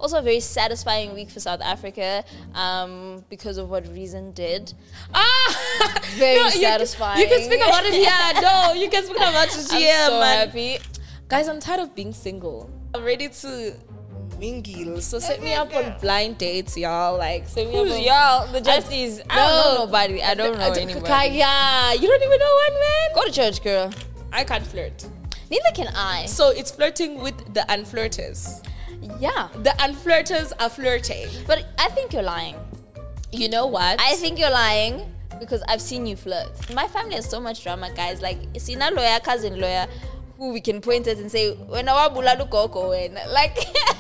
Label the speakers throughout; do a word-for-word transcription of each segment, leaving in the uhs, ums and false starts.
Speaker 1: Also a very satisfying week for South Africa um, because of what Reason did.
Speaker 2: Ah!
Speaker 1: Very
Speaker 2: no,
Speaker 1: satisfying.
Speaker 2: You, you can speak about it here. No, you can speak about it
Speaker 1: I'm
Speaker 2: here,
Speaker 1: so
Speaker 2: man.
Speaker 1: happy.
Speaker 2: Guys, I'm tired of being single. I'm ready to mingle. So set me up on blind dates, y'all. Like, set me
Speaker 1: Who's
Speaker 2: up on...
Speaker 1: y'all? The Justies. I, I don't know nobody. I don't know
Speaker 2: I don't-
Speaker 1: anybody.
Speaker 2: Kaya, you don't even know one, man.
Speaker 1: Go to church, girl.
Speaker 2: I can't flirt.
Speaker 1: Neither can I.
Speaker 2: So it's flirting with the unflirters.
Speaker 1: Yeah.
Speaker 2: The unflirters are flirting.
Speaker 1: But I think you're lying.
Speaker 2: You know what?
Speaker 1: I think you're lying because I've seen you flirt. My family has so much drama, guys. Like, see, na lawyer, cousin lawyer, who we can point at and say, when I buladu koko, when like.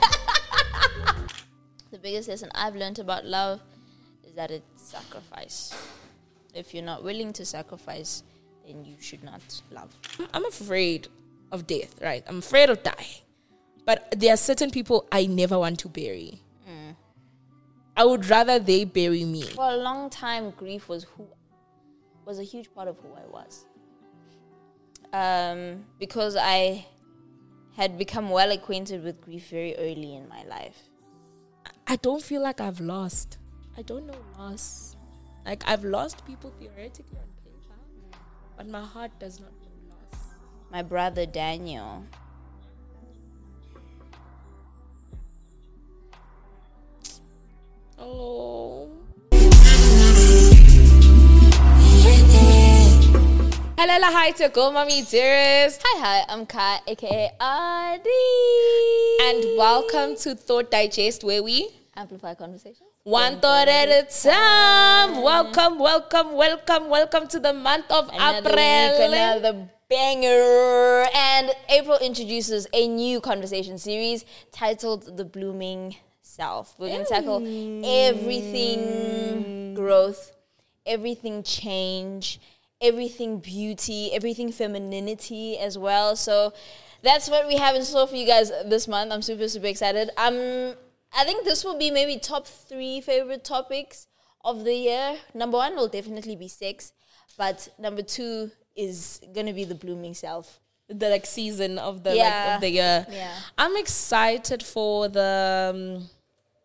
Speaker 1: The biggest lesson I've learned about love is that it's sacrifice. If you're not willing to sacrifice, then you should not love.
Speaker 2: I'm afraid of death, right? I'm afraid of dying. But there are certain people I never want to bury. Mm. I would rather they bury me.
Speaker 1: For a long time, grief was who was a huge part of who I was. Um, because I had become well acquainted with grief very early in my life.
Speaker 2: I don't feel like I've lost. I don't know loss. Like, I've lost people theoretically on paper, but my heart does not know loss.
Speaker 1: My brother Daniel.
Speaker 2: Oh. Hello, hi to Go Mommy Dearest.
Speaker 1: Hi, hi, I'm Kai, aka Adi.
Speaker 2: And welcome to Thought Digest, where we
Speaker 1: amplify conversations.
Speaker 2: One thought at a time. Welcome, welcome, welcome, welcome to the month of
Speaker 1: Another
Speaker 2: April.
Speaker 1: week, another banger. And April introduces a new conversation series titled The Blooming Self. We're going to tackle everything growth, everything change, everything beauty, everything femininity as well. So that's what we have in store for you guys this month. I'm super, super excited. Um, I think this will be maybe top three favorite topics of the year. Number one will definitely be sex, but number two is going to be the blooming self.
Speaker 2: The like season of the
Speaker 1: Yeah.
Speaker 2: like of the year.
Speaker 1: Yeah.
Speaker 2: I'm excited for the um,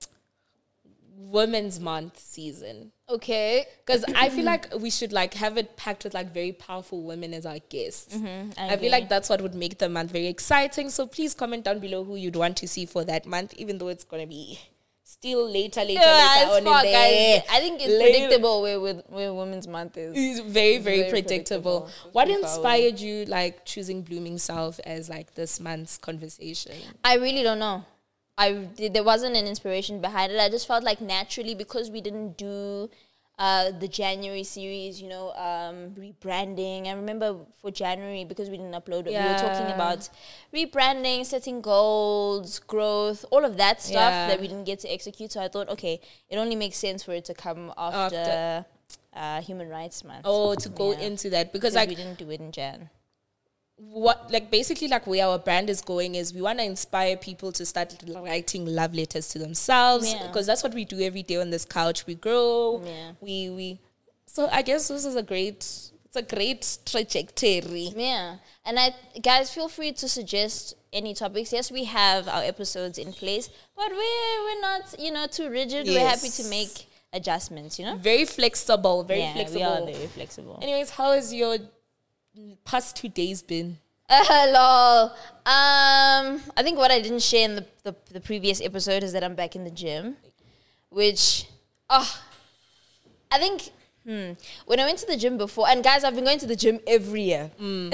Speaker 2: Women's Month season.
Speaker 1: Okay.
Speaker 2: Because I feel like we should like have it packed with like very powerful women as our guests.
Speaker 1: Mm-hmm, I
Speaker 2: I,
Speaker 1: agree.
Speaker 2: feel like that's what would make the month very exciting. So please comment down below who you'd want to see for that month, even though it's gonna be still later, later,
Speaker 1: Yeah,
Speaker 2: later
Speaker 1: it's
Speaker 2: on
Speaker 1: far,
Speaker 2: in there.
Speaker 1: guys. I think it's
Speaker 2: Later.
Speaker 1: predictable where with where Women's Month is.
Speaker 2: It's very, very,
Speaker 1: Very
Speaker 2: predictable.
Speaker 1: predictable.
Speaker 2: What
Speaker 1: Too far
Speaker 2: inspired you like choosing Blooming Self as like this month's conversation?
Speaker 1: I really don't know. I did, there wasn't an inspiration behind it. I just felt like naturally, because we didn't do uh, the January series, you know, um, rebranding. I remember for January, because we didn't upload it, we were talking
Speaker 2: Yeah.
Speaker 1: about rebranding, setting goals, growth, all of that stuff
Speaker 2: Yeah.
Speaker 1: that we didn't get to execute. So I thought, okay, it only makes sense for it to come after,
Speaker 2: After.
Speaker 1: Uh, Human Rights Month.
Speaker 2: Oh, to go
Speaker 1: Yeah.
Speaker 2: into that because
Speaker 1: Because
Speaker 2: like
Speaker 1: we didn't do it in Jan.
Speaker 2: what like basically like where our brand is going is we want to inspire people to start writing love letters to themselves
Speaker 1: Yeah.
Speaker 2: because that's what we do every day on this couch. We grow.
Speaker 1: Yeah.
Speaker 2: We we. So I guess this is a great. It's a great trajectory.
Speaker 1: Yeah. And I guys, feel free to suggest any topics. Yes, we have our episodes in place, but we're we're not, you know, too rigid. We're happy
Speaker 2: Yes.
Speaker 1: to make adjustments, you know?
Speaker 2: Very flexible. Very
Speaker 1: yeah,
Speaker 2: flexible.
Speaker 1: we are very flexible.
Speaker 2: Anyways, how has your past two days been?
Speaker 1: Uh, lol. Um, I think what I didn't share in the, the, the previous episode is that I'm back in the gym, which, oh, I think, hmm, when I went to the gym before, and guys, I've been going to the gym every year.
Speaker 2: Mm.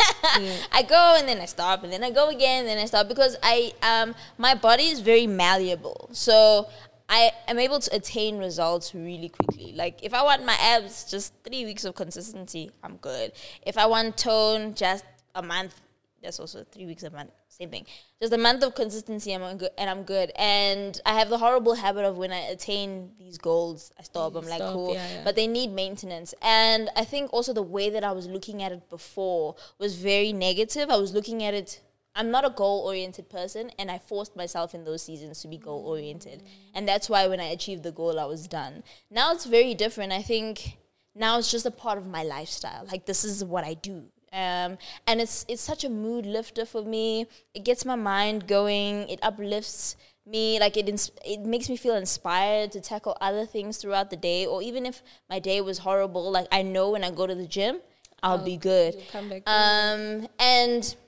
Speaker 1: I go and then I stop, and then I go again, and then I stop, because I, um, my body is very malleable. So I am able to attain results really quickly. Like, if I want my abs, just three weeks of consistency, I'm good. If I want tone, just a month, that's also three weeks a month, same thing. Just a month of consistency, I'm good, and I'm good. And I have the horrible habit of when I attain these goals, I stop. I'm like,
Speaker 2: Stop,
Speaker 1: cool.
Speaker 2: yeah, yeah.
Speaker 1: But they need maintenance. And I think also the way that I was looking at it before was very negative. I was looking at it, I'm not a goal-oriented person, and I forced myself in those seasons to be goal-oriented. And that's why when I achieved the goal, I was done. Now it's very different. I think now it's just a part of my lifestyle. Like, this is what I do. Um, and it's it's such a mood lifter for me. It gets my mind going. It uplifts me, like it ins- it makes me feel inspired to tackle other things throughout the day, or even if my day was horrible, like I know when I go to the gym, I'll oh, be good.
Speaker 2: You'll come back
Speaker 1: um, and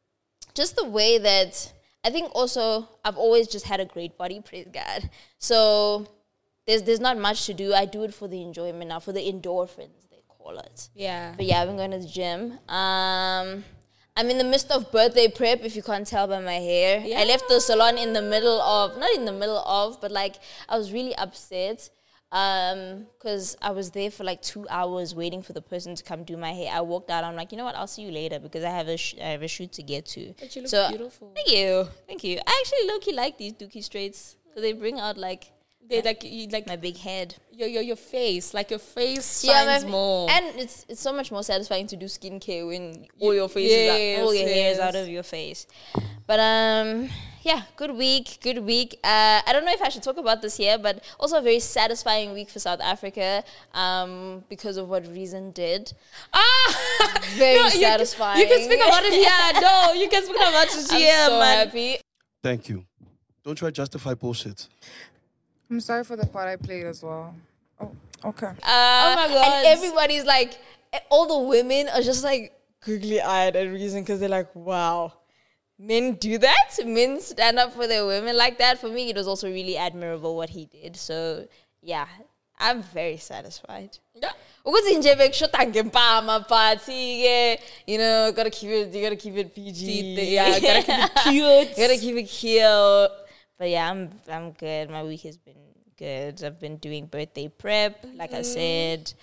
Speaker 1: just the way that I think also I've always just had a great body, praise God. So there's there's not much to do. I do it for the enjoyment now, for the endorphins they call it.
Speaker 2: Yeah.
Speaker 1: But yeah, I've been going to the gym. Um. I'm in the midst of birthday prep, if you can't tell by my hair. Yeah. I left the salon in the middle of, not in the middle of, but like I was really upset because um, I was there for like two hours waiting for the person to come do my hair. I walked out, I'm like, you know what, I'll see you later because I have a sh- I have a shoot to get to.
Speaker 2: But you look
Speaker 1: so,
Speaker 2: beautiful.
Speaker 1: Thank you. Thank you. I actually low-key like these Dookie straights because they bring out like...
Speaker 2: They like you like
Speaker 1: my big head,
Speaker 2: your your your face, like your face shines yeah, more,
Speaker 1: and it's it's so much more satisfying to do skincare when all your face yes, is out, all your yes. hair is out of your face. But um, yeah, good week, good week. Uh, I don't know if I should talk about this here, but also a very satisfying week for South Africa, um, because of what Reason did. Ah, very no, satisfying.
Speaker 2: You can, you can speak about it here. No, you can speak about it here.
Speaker 1: I'm so
Speaker 2: man.
Speaker 1: happy.
Speaker 3: Thank you. Don't try to justify bullshit.
Speaker 4: I'm sorry for the part I played as well. Oh, okay. Uh,
Speaker 1: oh my god! And everybody's like, all the women are just like googly eyed at Reason because they're like, wow, men do that. Men stand up for their women like that. For me, it was also really admirable what he did. So yeah, I'm very satisfied. Yeah. Ukuthi nje bekushoda ngempama party, you know, gotta keep it. You gotta keep it P G.
Speaker 2: Yeah, gotta keep it cute.
Speaker 1: Gotta keep it cute. But yeah, I'm I'm good. My week has been good. I've been doing birthday prep, like mm. I said.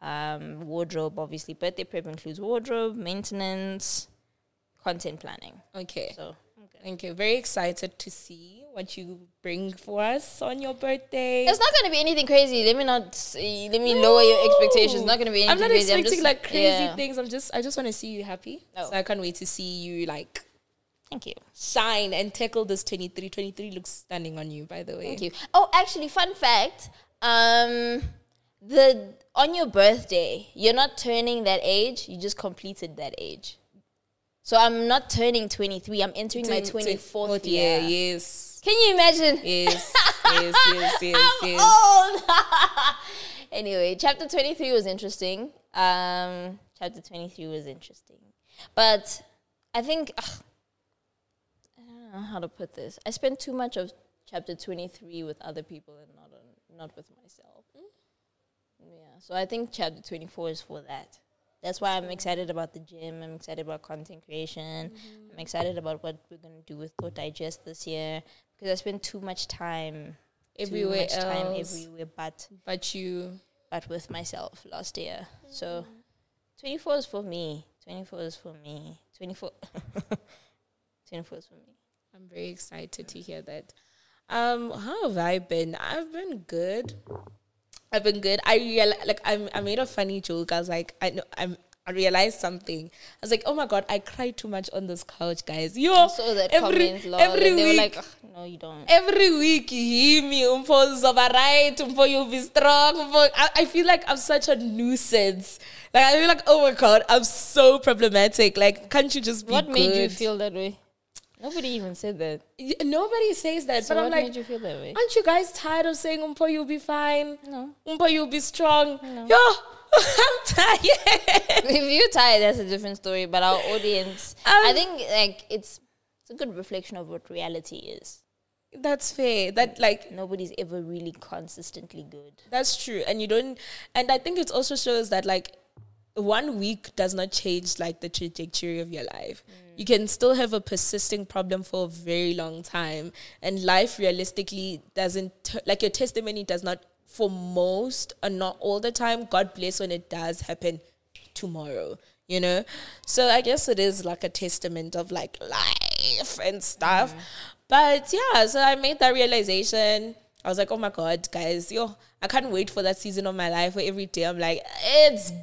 Speaker 1: Um, wardrobe, obviously. Birthday prep includes wardrobe, maintenance, content planning.
Speaker 2: Okay.
Speaker 1: So,
Speaker 2: okay. Okay. Very excited to see what you bring for us on your birthday.
Speaker 1: It's not going to be anything crazy. Let me not see, let me no. lower your expectations. It's not going to be anything
Speaker 2: I'm not
Speaker 1: crazy.
Speaker 2: expecting
Speaker 1: I'm just,
Speaker 2: like crazy
Speaker 1: yeah.
Speaker 2: things. I'm just, I just want to see you happy. Oh. So I can't wait to see you like.
Speaker 1: Thank you.
Speaker 2: Shine and tackle this twenty-three. twenty-three looks stunning on you, by the way.
Speaker 1: Thank you. Oh, actually, fun fact. Um, the on your birthday, you're not turning that age. You just completed that age. So I'm not turning twenty-three. I'm entering my twenty-fourth year.
Speaker 2: year. Yes.
Speaker 1: Can you imagine?
Speaker 2: Yes. yes, yes, yes,
Speaker 1: I'm
Speaker 2: yes.
Speaker 1: old. Anyway, chapter twenty-three was interesting. Um, chapter twenty-three was interesting. But I think... Ugh, I don't know how to put this. I spent too much of chapter twenty-three with other people and not on, not with myself. Mm. Yeah, so I think chapter twenty-four is for that. That's why I'm excited about the gym. I'm excited about content creation. Mm-hmm. I'm excited about what we're going to do with Thought Digest this year because I spent too much time
Speaker 2: everywhere
Speaker 1: too much
Speaker 2: else.
Speaker 1: time everywhere but
Speaker 2: but you
Speaker 1: but with myself last year. Mm-hmm. So twenty-four is for me. twenty-four is for me. twenty-four twenty-four is for me.
Speaker 2: I'm very excited to hear that. Um, how have I been? I've been good. I've been good. I real like I I made a funny joke. I was like, I know I'm. I realized something. I was like, oh my god, I cried too much on this couch, guys. Yo,
Speaker 1: I saw that
Speaker 2: every,
Speaker 1: comment, Lord,
Speaker 2: every
Speaker 1: and they
Speaker 2: week,
Speaker 1: were like, no, you don't.
Speaker 2: Every week you hear me, umpo right, umpo you'll be strong. Umpo. I, I feel like I'm such a nuisance. Like I feel like, oh my god, I'm so problematic. Like, can't you just be
Speaker 1: What
Speaker 2: good?
Speaker 1: made you feel that way? Nobody even said that.
Speaker 2: Yeah, nobody says that.
Speaker 1: So
Speaker 2: but
Speaker 1: what
Speaker 2: I'm like,
Speaker 1: made you feel that way?
Speaker 2: Aren't you guys tired of saying umpo you'll be fine?
Speaker 1: No.
Speaker 2: Umpo you'll be strong.
Speaker 1: No.
Speaker 2: Yo, I'm tired.
Speaker 1: If you're tired, that's a different story. But our audience, um, I think like it's it's a good reflection of what reality is.
Speaker 2: That's fair. That like
Speaker 1: nobody's ever really consistently good.
Speaker 2: That's true. And you don't and I think it also shows that like one week does not change like the trajectory of your life. Mm. You can still have a persisting problem for a very long time, and life realistically doesn't t- like your testimony does not for most and not all the time. God bless when it does happen tomorrow, you know. So I guess it is like a testament of like life and stuff. Mm. But yeah, so I made that realization. I was like, oh my God, guys, yo, I can't wait for that season of my life where every day I'm like, it's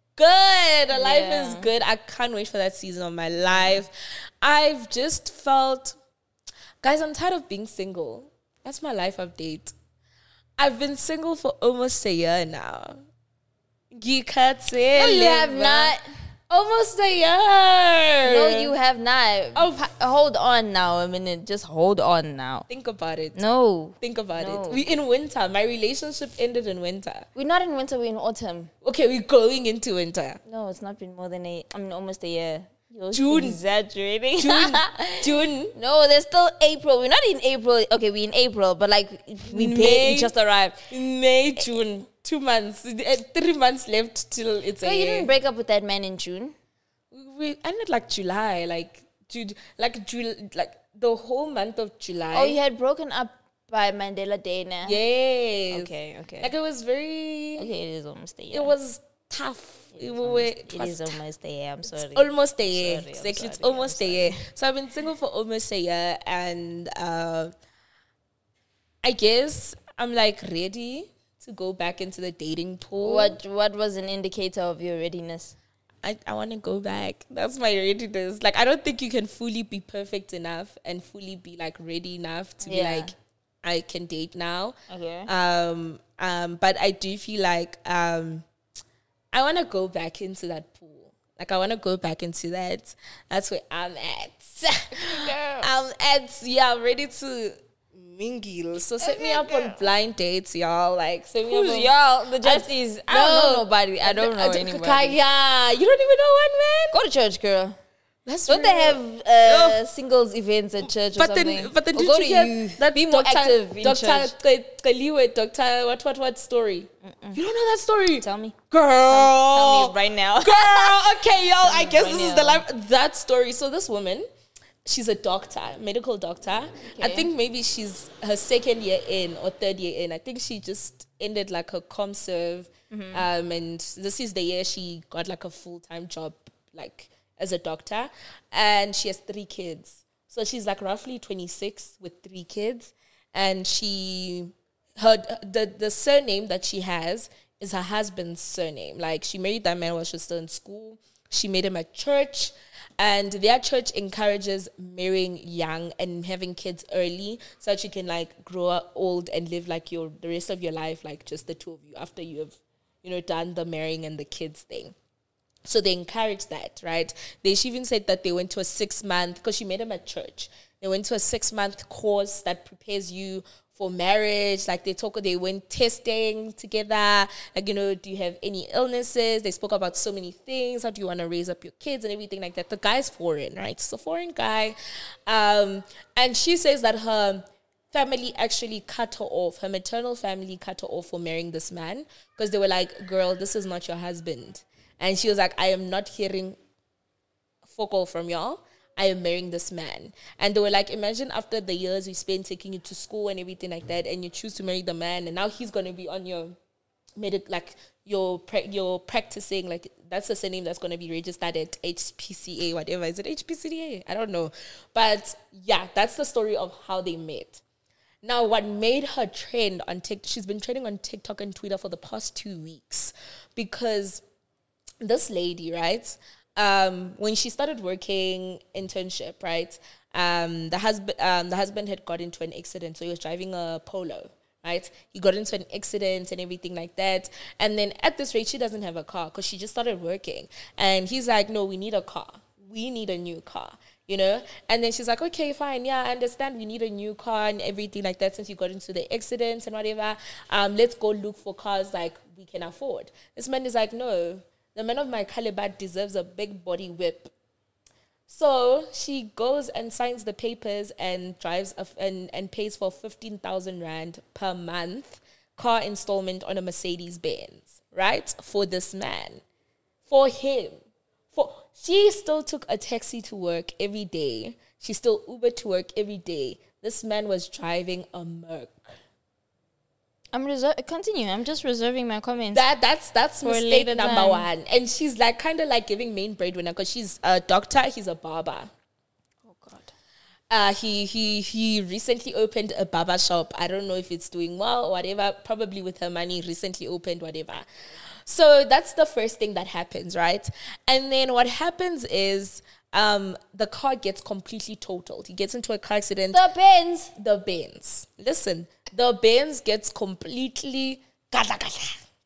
Speaker 2: good. Yeah. Life is good. I can't wait for that season of my life. I've just felt, guys, I'm tired of being single. That's my life update. I've been single for almost a year now.
Speaker 1: No, you have not.
Speaker 2: Almost a year.
Speaker 1: No, you have not.
Speaker 2: Oh.
Speaker 1: Pa- hold on now a minute. Just hold on now.
Speaker 2: Think about it.
Speaker 1: No.
Speaker 2: Think about
Speaker 1: No.
Speaker 2: it. We in winter. My relationship ended in winter.
Speaker 1: We're not in winter, we're in autumn.
Speaker 2: Okay, we're going into winter.
Speaker 1: No, it's not been more than a, I mean, almost a year. You're
Speaker 2: June.
Speaker 1: exaggerating.
Speaker 2: June. June.
Speaker 1: No, there's still April. We're not in April. Okay, we're in April, but like we
Speaker 2: May.
Speaker 1: barely just arrived.
Speaker 2: May, June. Two months. Uh, Three months left till it's
Speaker 1: So
Speaker 2: a
Speaker 1: you
Speaker 2: year.
Speaker 1: didn't break up with that man in June?
Speaker 2: We ended like July, like Jude, like Jul, like the whole month of July.
Speaker 1: Oh, you had broken up by Mandela Day now?
Speaker 2: Yes.
Speaker 1: Okay, okay.
Speaker 2: Like it was very.
Speaker 1: Okay, it is almost a year.
Speaker 2: It was tough. It,
Speaker 1: It's
Speaker 2: wa-
Speaker 1: almost,
Speaker 2: it
Speaker 1: it
Speaker 2: was
Speaker 1: is almost a year. I'm sorry.
Speaker 2: almost a year.
Speaker 1: Sorry, I'm
Speaker 2: Exactly, it's
Speaker 1: sorry, I'm
Speaker 2: almost a year. So I've been single for almost a year, and uh, I guess I'm like ready to go back into the dating pool.
Speaker 1: What What was an indicator of your readiness?
Speaker 2: I, I want to go back. That's my readiness. Like, I don't think you can fully be perfect enough and fully be like ready enough to
Speaker 1: Yeah.
Speaker 2: be like, I can date now.
Speaker 1: Okay.
Speaker 2: Um, um, but I do feel like um, I want to go back into that pool. Like, I want to go back into that. That's where I'm at. I'm at, yeah, I'm ready to mingle. So set me up on blind dates, y'all. Like, set me up
Speaker 1: Who's
Speaker 2: on,
Speaker 1: y'all? The Justies. I don't know nobody. I don't know
Speaker 2: I
Speaker 1: anybody.
Speaker 2: Yeah, you don't even know one man.
Speaker 1: Go to church, girl.
Speaker 2: That's
Speaker 1: Don't they
Speaker 2: real.
Speaker 1: have uh, singles events at church or
Speaker 2: But
Speaker 1: something?
Speaker 2: then, but then,
Speaker 1: Or
Speaker 2: did
Speaker 1: go
Speaker 2: you
Speaker 1: to
Speaker 2: hear
Speaker 1: youth.
Speaker 2: that
Speaker 1: Be more
Speaker 2: Doctor
Speaker 1: active in
Speaker 2: Doctor
Speaker 1: church.
Speaker 2: Kaliwe, Doctor what what what story? You don't know that story,
Speaker 1: Tell me.
Speaker 2: girl.
Speaker 1: Tell me right now.
Speaker 2: Girl, okay, y'all. I
Speaker 1: me
Speaker 2: guess
Speaker 1: right
Speaker 2: this is
Speaker 1: now.
Speaker 2: the life that story. So this woman, she's a doctor, medical doctor. I
Speaker 1: Okay.
Speaker 2: think maybe she's her second year in or third year in. I think she just ended like her ComServe,
Speaker 1: Mm-hmm.
Speaker 2: um, and this is the year she got like a full time job, like as a doctor, and she has three kids. So she's like roughly twenty-six with three kids, and she her the the surname that she has is her husband's surname. Like, she married that man while she was still in school. She made him at church, and their church encourages marrying young and having kids early so that you can like grow up old and live like your the rest of your life, like just the two of you after you have, you know, done the marrying and the kids thing. So they encourage that, right? They she even said that they went to a six month, because she made them at church. They went to a six month course that prepares you for marriage. Like, they talk, they went testing together. Like, you know, do you have any illnesses? They spoke about so many things. How do you want to raise up your kids and everything like that? The guy's foreign, right? It's a foreign guy. Um, and she says that her family actually cut her off. Her maternal family cut her off for marrying this man because they were like, girl, this is not your husband. And she was like, I am not hearing fuck all from y'all. I am marrying this man. And they were like, imagine after the years we spent taking you to school and everything like that, and you choose to marry the man, and now he's going to be on your medic, like you're, pra- you're practicing, like that's the surname that's going to be registered at H P C A, whatever. Is it H P C A? I don't know. But yeah, that's the story of how they met. Now, what made her trend on TikTok, she's been trending on TikTok and Twitter for the past two weeks because this lady, right, um, when she started working internship, right, um, the husband, um, the husband had got into an accident, so he was driving a Polo, right? He got into an accident and everything like that, and then at this rate, she doesn't have a car because she just started working, and he's like, "No, we need a car. We need a new car." You know, and then she's like, okay, fine, yeah, I understand we need a new car and everything like that since you got into the accident and whatever. Um, let's go look for cars like we can afford. This man is like, no, the man of my caliber deserves a big body whip. So she goes and signs the papers and drives a f- and, and pays for fifteen thousand rand per month car installment on a Mercedes Benz, right? For this man, for him. For, she still took a taxi to work every day. She still Ubered to work every day. This man was driving a Merc.
Speaker 1: I'm reser- continue. I'm just reserving my comments.
Speaker 2: That that's that's
Speaker 1: For a
Speaker 2: mistake
Speaker 1: later
Speaker 2: number
Speaker 1: time.
Speaker 2: one. And she's like kind of like giving main breadwinner because she's a doctor. He's a barber.
Speaker 1: Oh God.
Speaker 2: Uh, he he he recently opened a barber shop. I don't know if it's doing well or whatever. Probably with her money, recently opened whatever. So that's the first thing that happens, right? And then what happens is um, the car gets completely totaled. He gets into a car accident.
Speaker 1: The Benz.
Speaker 2: The Benz. Listen, the Benz gets completely gaza, gaza,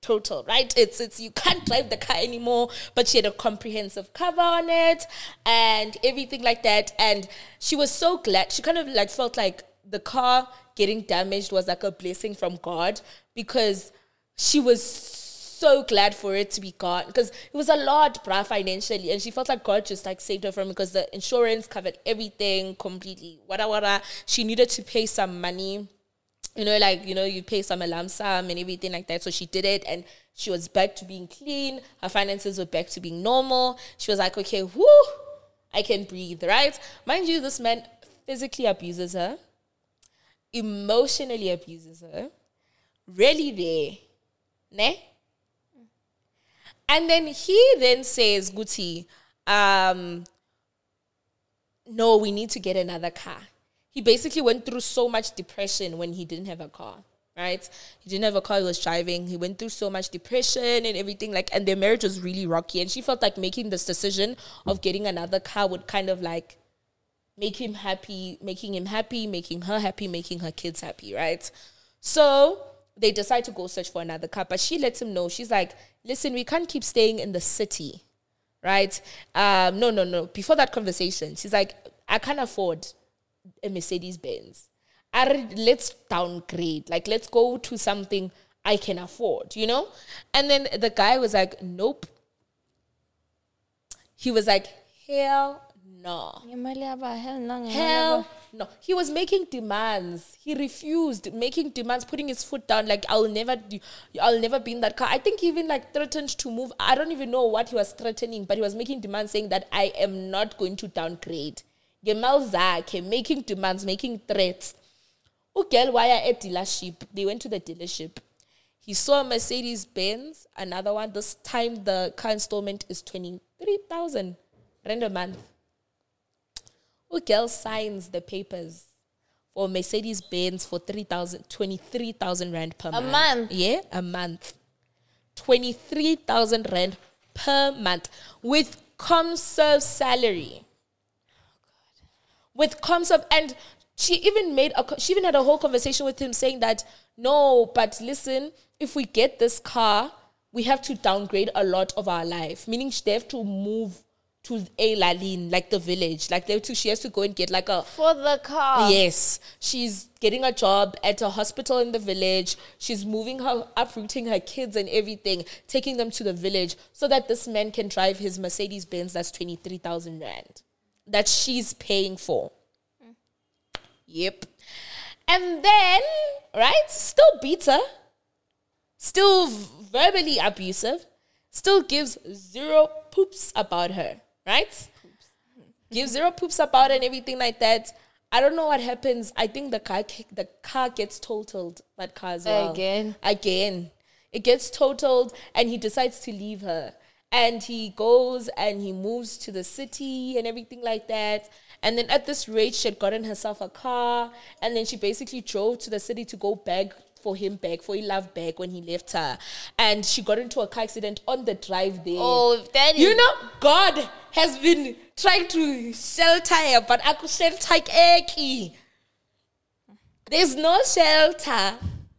Speaker 2: total, right? It's it's you can't drive the car anymore, but she had a comprehensive cover on it and everything like that. And she was so glad. She kind of like felt like the car getting damaged was like a blessing from God, because she was so glad for it to be gone, because it was a lot, bruh, financially, and she felt like God just like saved her from it, because the insurance covered everything completely. Wada wada. She needed to pay some money, you know, like, you know, you pay some lump sum and everything like that. So she did it, and she was back to being clean. Her finances were back to being normal. She was like, okay, whoo, I can breathe, right? Mind you, this man physically abuses her, emotionally abuses her, really there, ne? And then he then says, Guti, um, no, we need to get another car. He basically went through so much depression when he didn't have a car, right? He didn't have a car, he was driving. He went through so much depression and everything, like, and their marriage was really rocky. And she felt like making this decision of getting another car would kind of like make him happy, making him happy, making her happy, making her kids happy, right? So they decide to go search for another car, but she lets him know. She's like, listen, we can't keep staying in the city, right? Um, no, no, no. Before that conversation, she's like, I can't afford a Mercedes-Benz. I re- let's downgrade. Like, let's go to something I can afford, you know? And then the guy was like, nope. He was like, hell no. Hell no. He was making demands. He refused making demands, putting his foot down, like, I'll never do, I'll never be in that car. I think he even like threatened to move. I don't even know what he was threatening, but he was making demands saying that I am not going to downgrade. Gemel Zake, making demands, making threats. Ugel wire at dealership. They went to the dealership. He saw a Mercedes Benz, another one. This time the car installment is twenty-three thousand rand a month. Ugel signs the papers for Mercedes Benz for three thousand, twenty-three thousand rand per month.
Speaker 1: A month?
Speaker 2: Yeah, a month. twenty-three thousand rand per month with ComServe salary. With ComServe, and she even made a, she even had a whole conversation with him saying that, no, but listen, if we get this car, we have to downgrade a lot of our life. Meaning they have to move to A Lalin, like the village. Like they have to, she has to go and get like a...
Speaker 1: For the car.
Speaker 2: Yes. She's getting a job at a hospital in the village. She's moving her, uprooting her kids and everything, taking them to the village so that this man can drive his Mercedes Benz that's twenty-three thousand rand that she's paying for. Mm. Yep. And then, right, still beats her, still verbally abusive, still gives zero poops about her, right? Poops. Gives zero poops about her and everything like that. I don't know what happens. I think the car the car gets totaled, that car as well.
Speaker 1: Again.
Speaker 2: Again. It gets totaled and he decides to leave her. And he goes and he moves to the city and everything like that. And then at this rate, she had gotten herself a car. And then she basically drove to the city to go beg for him back, for he love back when he left her. And she got into a car accident on the drive there.
Speaker 1: Oh, that is...
Speaker 2: You know, God has been trying to shelter her, but I could shelter Eki. There's no shelter.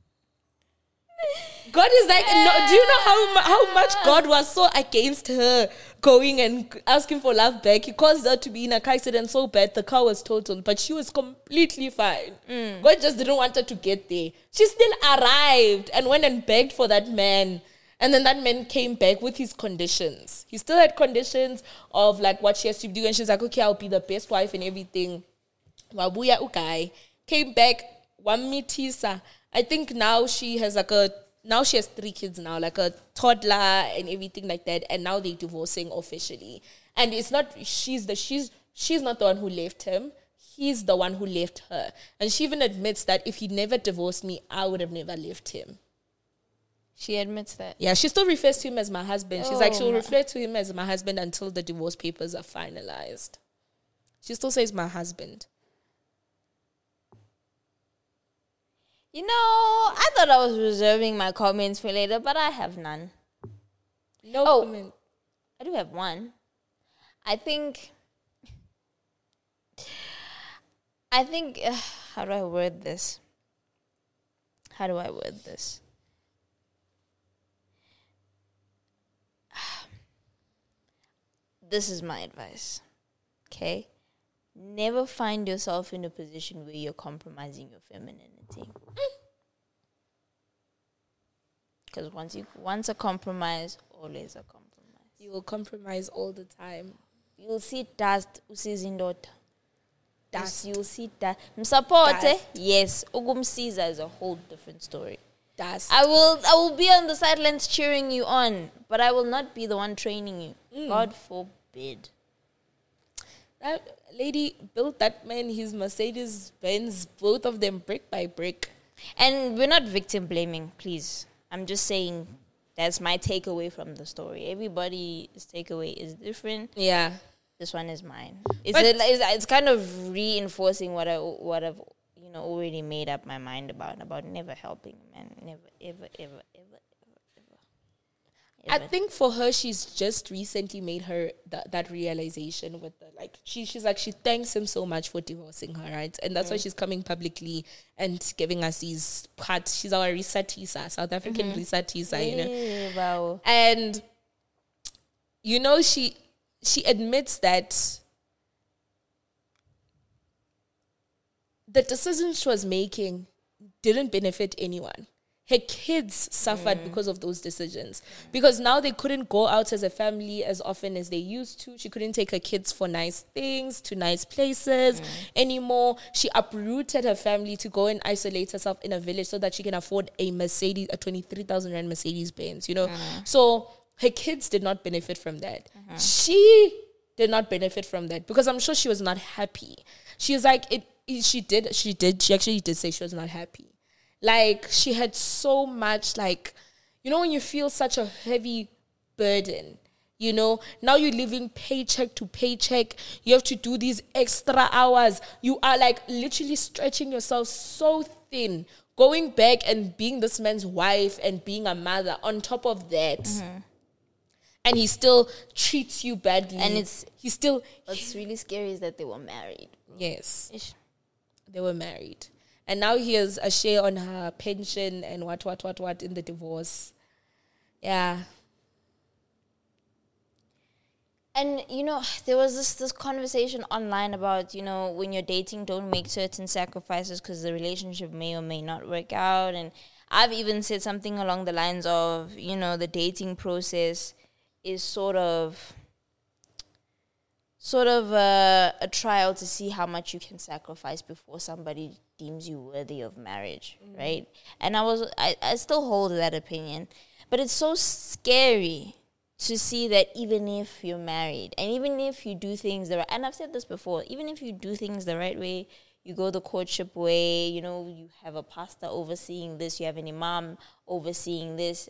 Speaker 2: God is like, no, do you know how how much God was so against her going and asking for love back? He caused her to be in a car accident so bad, the car was totaled, but she was completely fine. Mm. God just didn't want her to get there. She still arrived and went and begged for that man. And then that man came back with his conditions. He still had conditions of like what she has to do. And she's like, okay, I'll be the best wife and everything. Wabuya Ukai came back, Wamitisa. I think now she has like a, now she has three kids now, like a toddler and everything like that. And now they're divorcing officially. And it's not, she's the, she's, she's not the one who left him. He's the one who left her. And she even admits that if he never divorced me, I would have never left him.
Speaker 1: She admits that.
Speaker 2: Yeah, she still refers to him as my husband. She's
Speaker 1: Oh,
Speaker 2: like, she'll
Speaker 1: my-
Speaker 2: refer to him as my husband until the divorce papers are finalized. She still says my husband.
Speaker 1: You know, I thought I was reserving my comments for later, but I have none.
Speaker 2: No
Speaker 1: Oh.
Speaker 2: comment.
Speaker 1: I do have one. I think... I think... Uh, how do I word this? How do I word this? this is my advice. Okay? Never find yourself in a position where you're compromising your femininity. Because once you once a compromise, always a compromise.
Speaker 2: You will compromise all the time.
Speaker 1: You'll see dust, usizindota.
Speaker 2: Dust.
Speaker 1: You'll see that. Msupport,
Speaker 2: Dust.
Speaker 1: yes. Ugumsiza is a whole different story.
Speaker 2: Dust.
Speaker 1: I will I will be on the sidelines cheering you on, but I will not be the one training you.
Speaker 2: Mm.
Speaker 1: God forbid.
Speaker 2: That lady built that man his Mercedes Benz, both of them brick by brick.
Speaker 1: And we're not victim blaming, please. I'm just saying that's my takeaway from the story. Everybody's takeaway is different.
Speaker 2: Yeah.
Speaker 1: This one is mine. It's,
Speaker 2: But-
Speaker 1: a, it's, it's kind of reinforcing what I what I've you know already made up my mind about about never helping a man, never ever ever ever ever ever.
Speaker 2: I
Speaker 1: ever.
Speaker 2: think for her, she's just recently made her that that realization with the like she she's like she thanks him so much for divorcing her, right? And that's why she's coming publicly and giving us these parts. She's our Risa Tisa, South African Risa Tisa, you know.
Speaker 1: Yeah, wow.
Speaker 2: And you know, she she admits that the decisions she was making didn't benefit anyone. Her kids suffered because of those decisions. Because now they couldn't go out as a family as often as they used to. She couldn't take her kids for nice things, to nice places anymore. She uprooted her family to go and isolate herself in a village so that she can afford a Mercedes, a twenty-three thousand rand Mercedes Benz, you know. So her kids did not benefit from that. She did not benefit from that because I'm sure she was not happy. She was like, it, it she did, she did, she actually did say she was not happy. Like, she had so much, like, you know, when you feel such a heavy burden, you know, now you're living paycheck to paycheck. You have to do these extra hours. You are, like, literally stretching yourself so thin, going back and being this man's wife and being a mother on top of that. Mm-hmm. And he still treats you badly.
Speaker 1: And it's...
Speaker 2: He still...
Speaker 1: What's really scary is that they were married.
Speaker 2: Yes.
Speaker 1: Ish.
Speaker 2: They were married. And now he has a share on her pension and what, what, what, what in the divorce. Yeah.
Speaker 1: And, you know, there was this, this conversation online about, you know, when you're dating, don't make certain sacrifices because the relationship may or may not work out. And I've even said something along the lines of, you know, the dating process is sort of... sort of a, a trial to see how much you can sacrifice before somebody deems you worthy of marriage, mm. right? And I was, I, I still hold that opinion. But it's so scary to see that even if you're married, and even if you do things the right, and I've said this before, even if you do things the right way, you go the courtship way, you know, you have a pastor overseeing this, you have an imam overseeing this.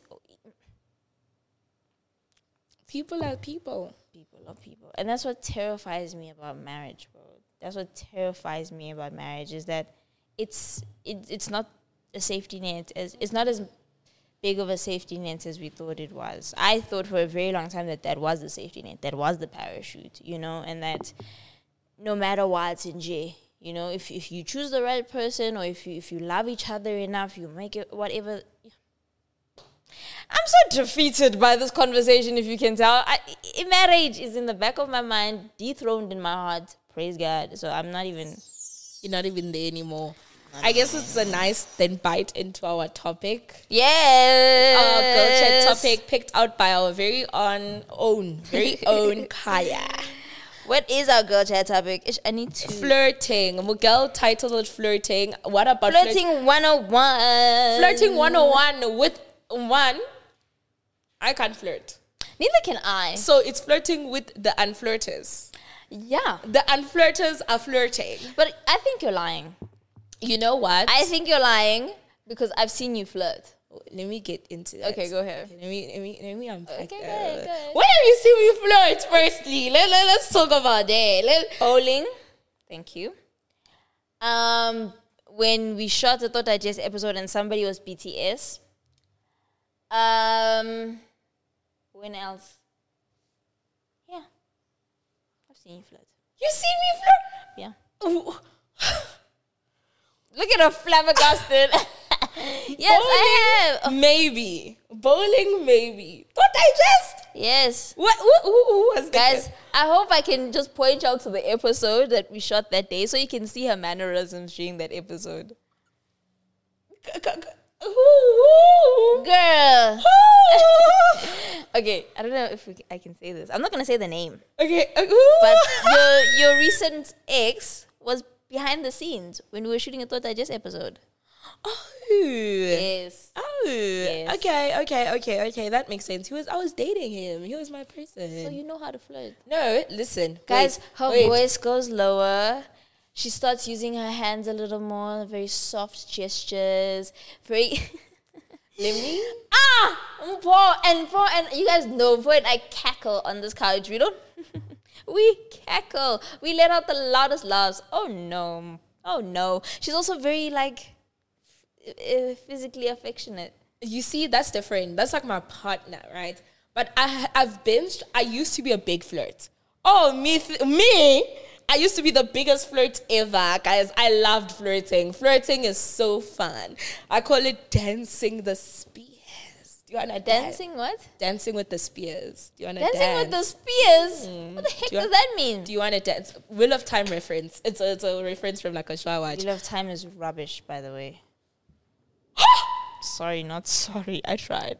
Speaker 2: People are people.
Speaker 1: People are people. And that's what terrifies me about marriage, bro. That's what terrifies me about marriage is that it's it, it's not a safety net. As it's not as big of a safety net as we thought it was. I thought for a very long time that that was the safety net, that was the parachute, you know, and that no matter what, it's in J, you know, if if you choose the right person or if you if you love each other enough, you make it whatever. I'm so defeated by this conversation, if you can tell. I, I, marriage is in the back of my mind, dethroned in my heart. Praise God. So I'm not even...
Speaker 2: You're not even there anymore. I guess it's a nice then bite into our topic.
Speaker 1: Yes.
Speaker 2: Our girl chat topic picked out by our very own, own, very own Kaya.
Speaker 1: What is our girl chat topic? Ish, I need to...
Speaker 2: Flirting. Miguel titled it Flirting. What about
Speaker 1: Flirting
Speaker 2: flirt-
Speaker 1: one oh one.
Speaker 2: Flirting one oh one with one. I can't flirt.
Speaker 1: Neither can I.
Speaker 2: So it's flirting with the unflirters.
Speaker 1: Yeah.
Speaker 2: The unflirters are flirting.
Speaker 1: But I think you're lying.
Speaker 2: You know what?
Speaker 1: I think you're lying because I've seen you flirt.
Speaker 2: Let me get into that.
Speaker 1: Okay, go ahead.
Speaker 2: Okay, let me let me let me unpack
Speaker 1: Okay,
Speaker 2: that.
Speaker 1: go ahead, go ahead.
Speaker 2: When have you seen me flirt? Firstly, let, let let's talk about that. Let,
Speaker 1: Bowling. Thank you. Um, when we shot the Thought Digest episode and somebody was B T S. Um, when else? Yeah, I've seen you flirt.
Speaker 2: you see me flirt?
Speaker 1: Yeah.
Speaker 2: Ooh.
Speaker 1: Look at her flabbergasted. Yes, I have.
Speaker 2: Maybe bowling, maybe. Thought Digest.
Speaker 1: Yes.
Speaker 2: What? Who, who, who was the
Speaker 1: Guys, I hope I can just point out to the episode that we shot that day so you can see her mannerisms during that episode.
Speaker 2: Who? Who?
Speaker 1: Girl. Okay, I don't know if we, I can say this. I'm not going to say the name.
Speaker 2: Okay. Uh, who?
Speaker 1: But your your recent ex was behind the scenes when we were shooting a Thought Digest episode.
Speaker 2: Oh.
Speaker 1: Yes.
Speaker 2: Oh.
Speaker 1: Yes.
Speaker 2: Okay. Okay. Okay. Okay. That makes sense. He was. I was dating him. He was my person.
Speaker 1: So you know how to flirt.
Speaker 2: No. Listen,
Speaker 1: Guys,
Speaker 2: wait,
Speaker 1: her
Speaker 2: wait.
Speaker 1: voice goes lower. She starts using her hands a little more, very soft gestures. Very...
Speaker 2: Let me.
Speaker 1: ah! Paul and Paul and you guys know Paul and I cackle on this couch. We don't we cackle. We let out the loudest laughs. Oh no. Oh no. She's also very like f- physically affectionate.
Speaker 2: You see, that's different. That's like my partner, right? But I, I've binged. I used to be a big flirt. Oh, me, th- me. I used to be the biggest flirt ever, guys. I loved flirting. Flirting is so fun. I call it dancing the spears. Do you wanna
Speaker 1: Dancing what?
Speaker 2: dance? Dancing with the spears. Do you wanna
Speaker 1: Dancing
Speaker 2: dance?
Speaker 1: with the spears. What the heck
Speaker 2: Do you
Speaker 1: does
Speaker 2: want-
Speaker 1: that mean?
Speaker 2: Do you wanna dance? Wheel of Time reference. It's a, it's a reference from like a show I watch.
Speaker 1: Wheel of Time is rubbish, by the way. Sorry, not sorry. I tried.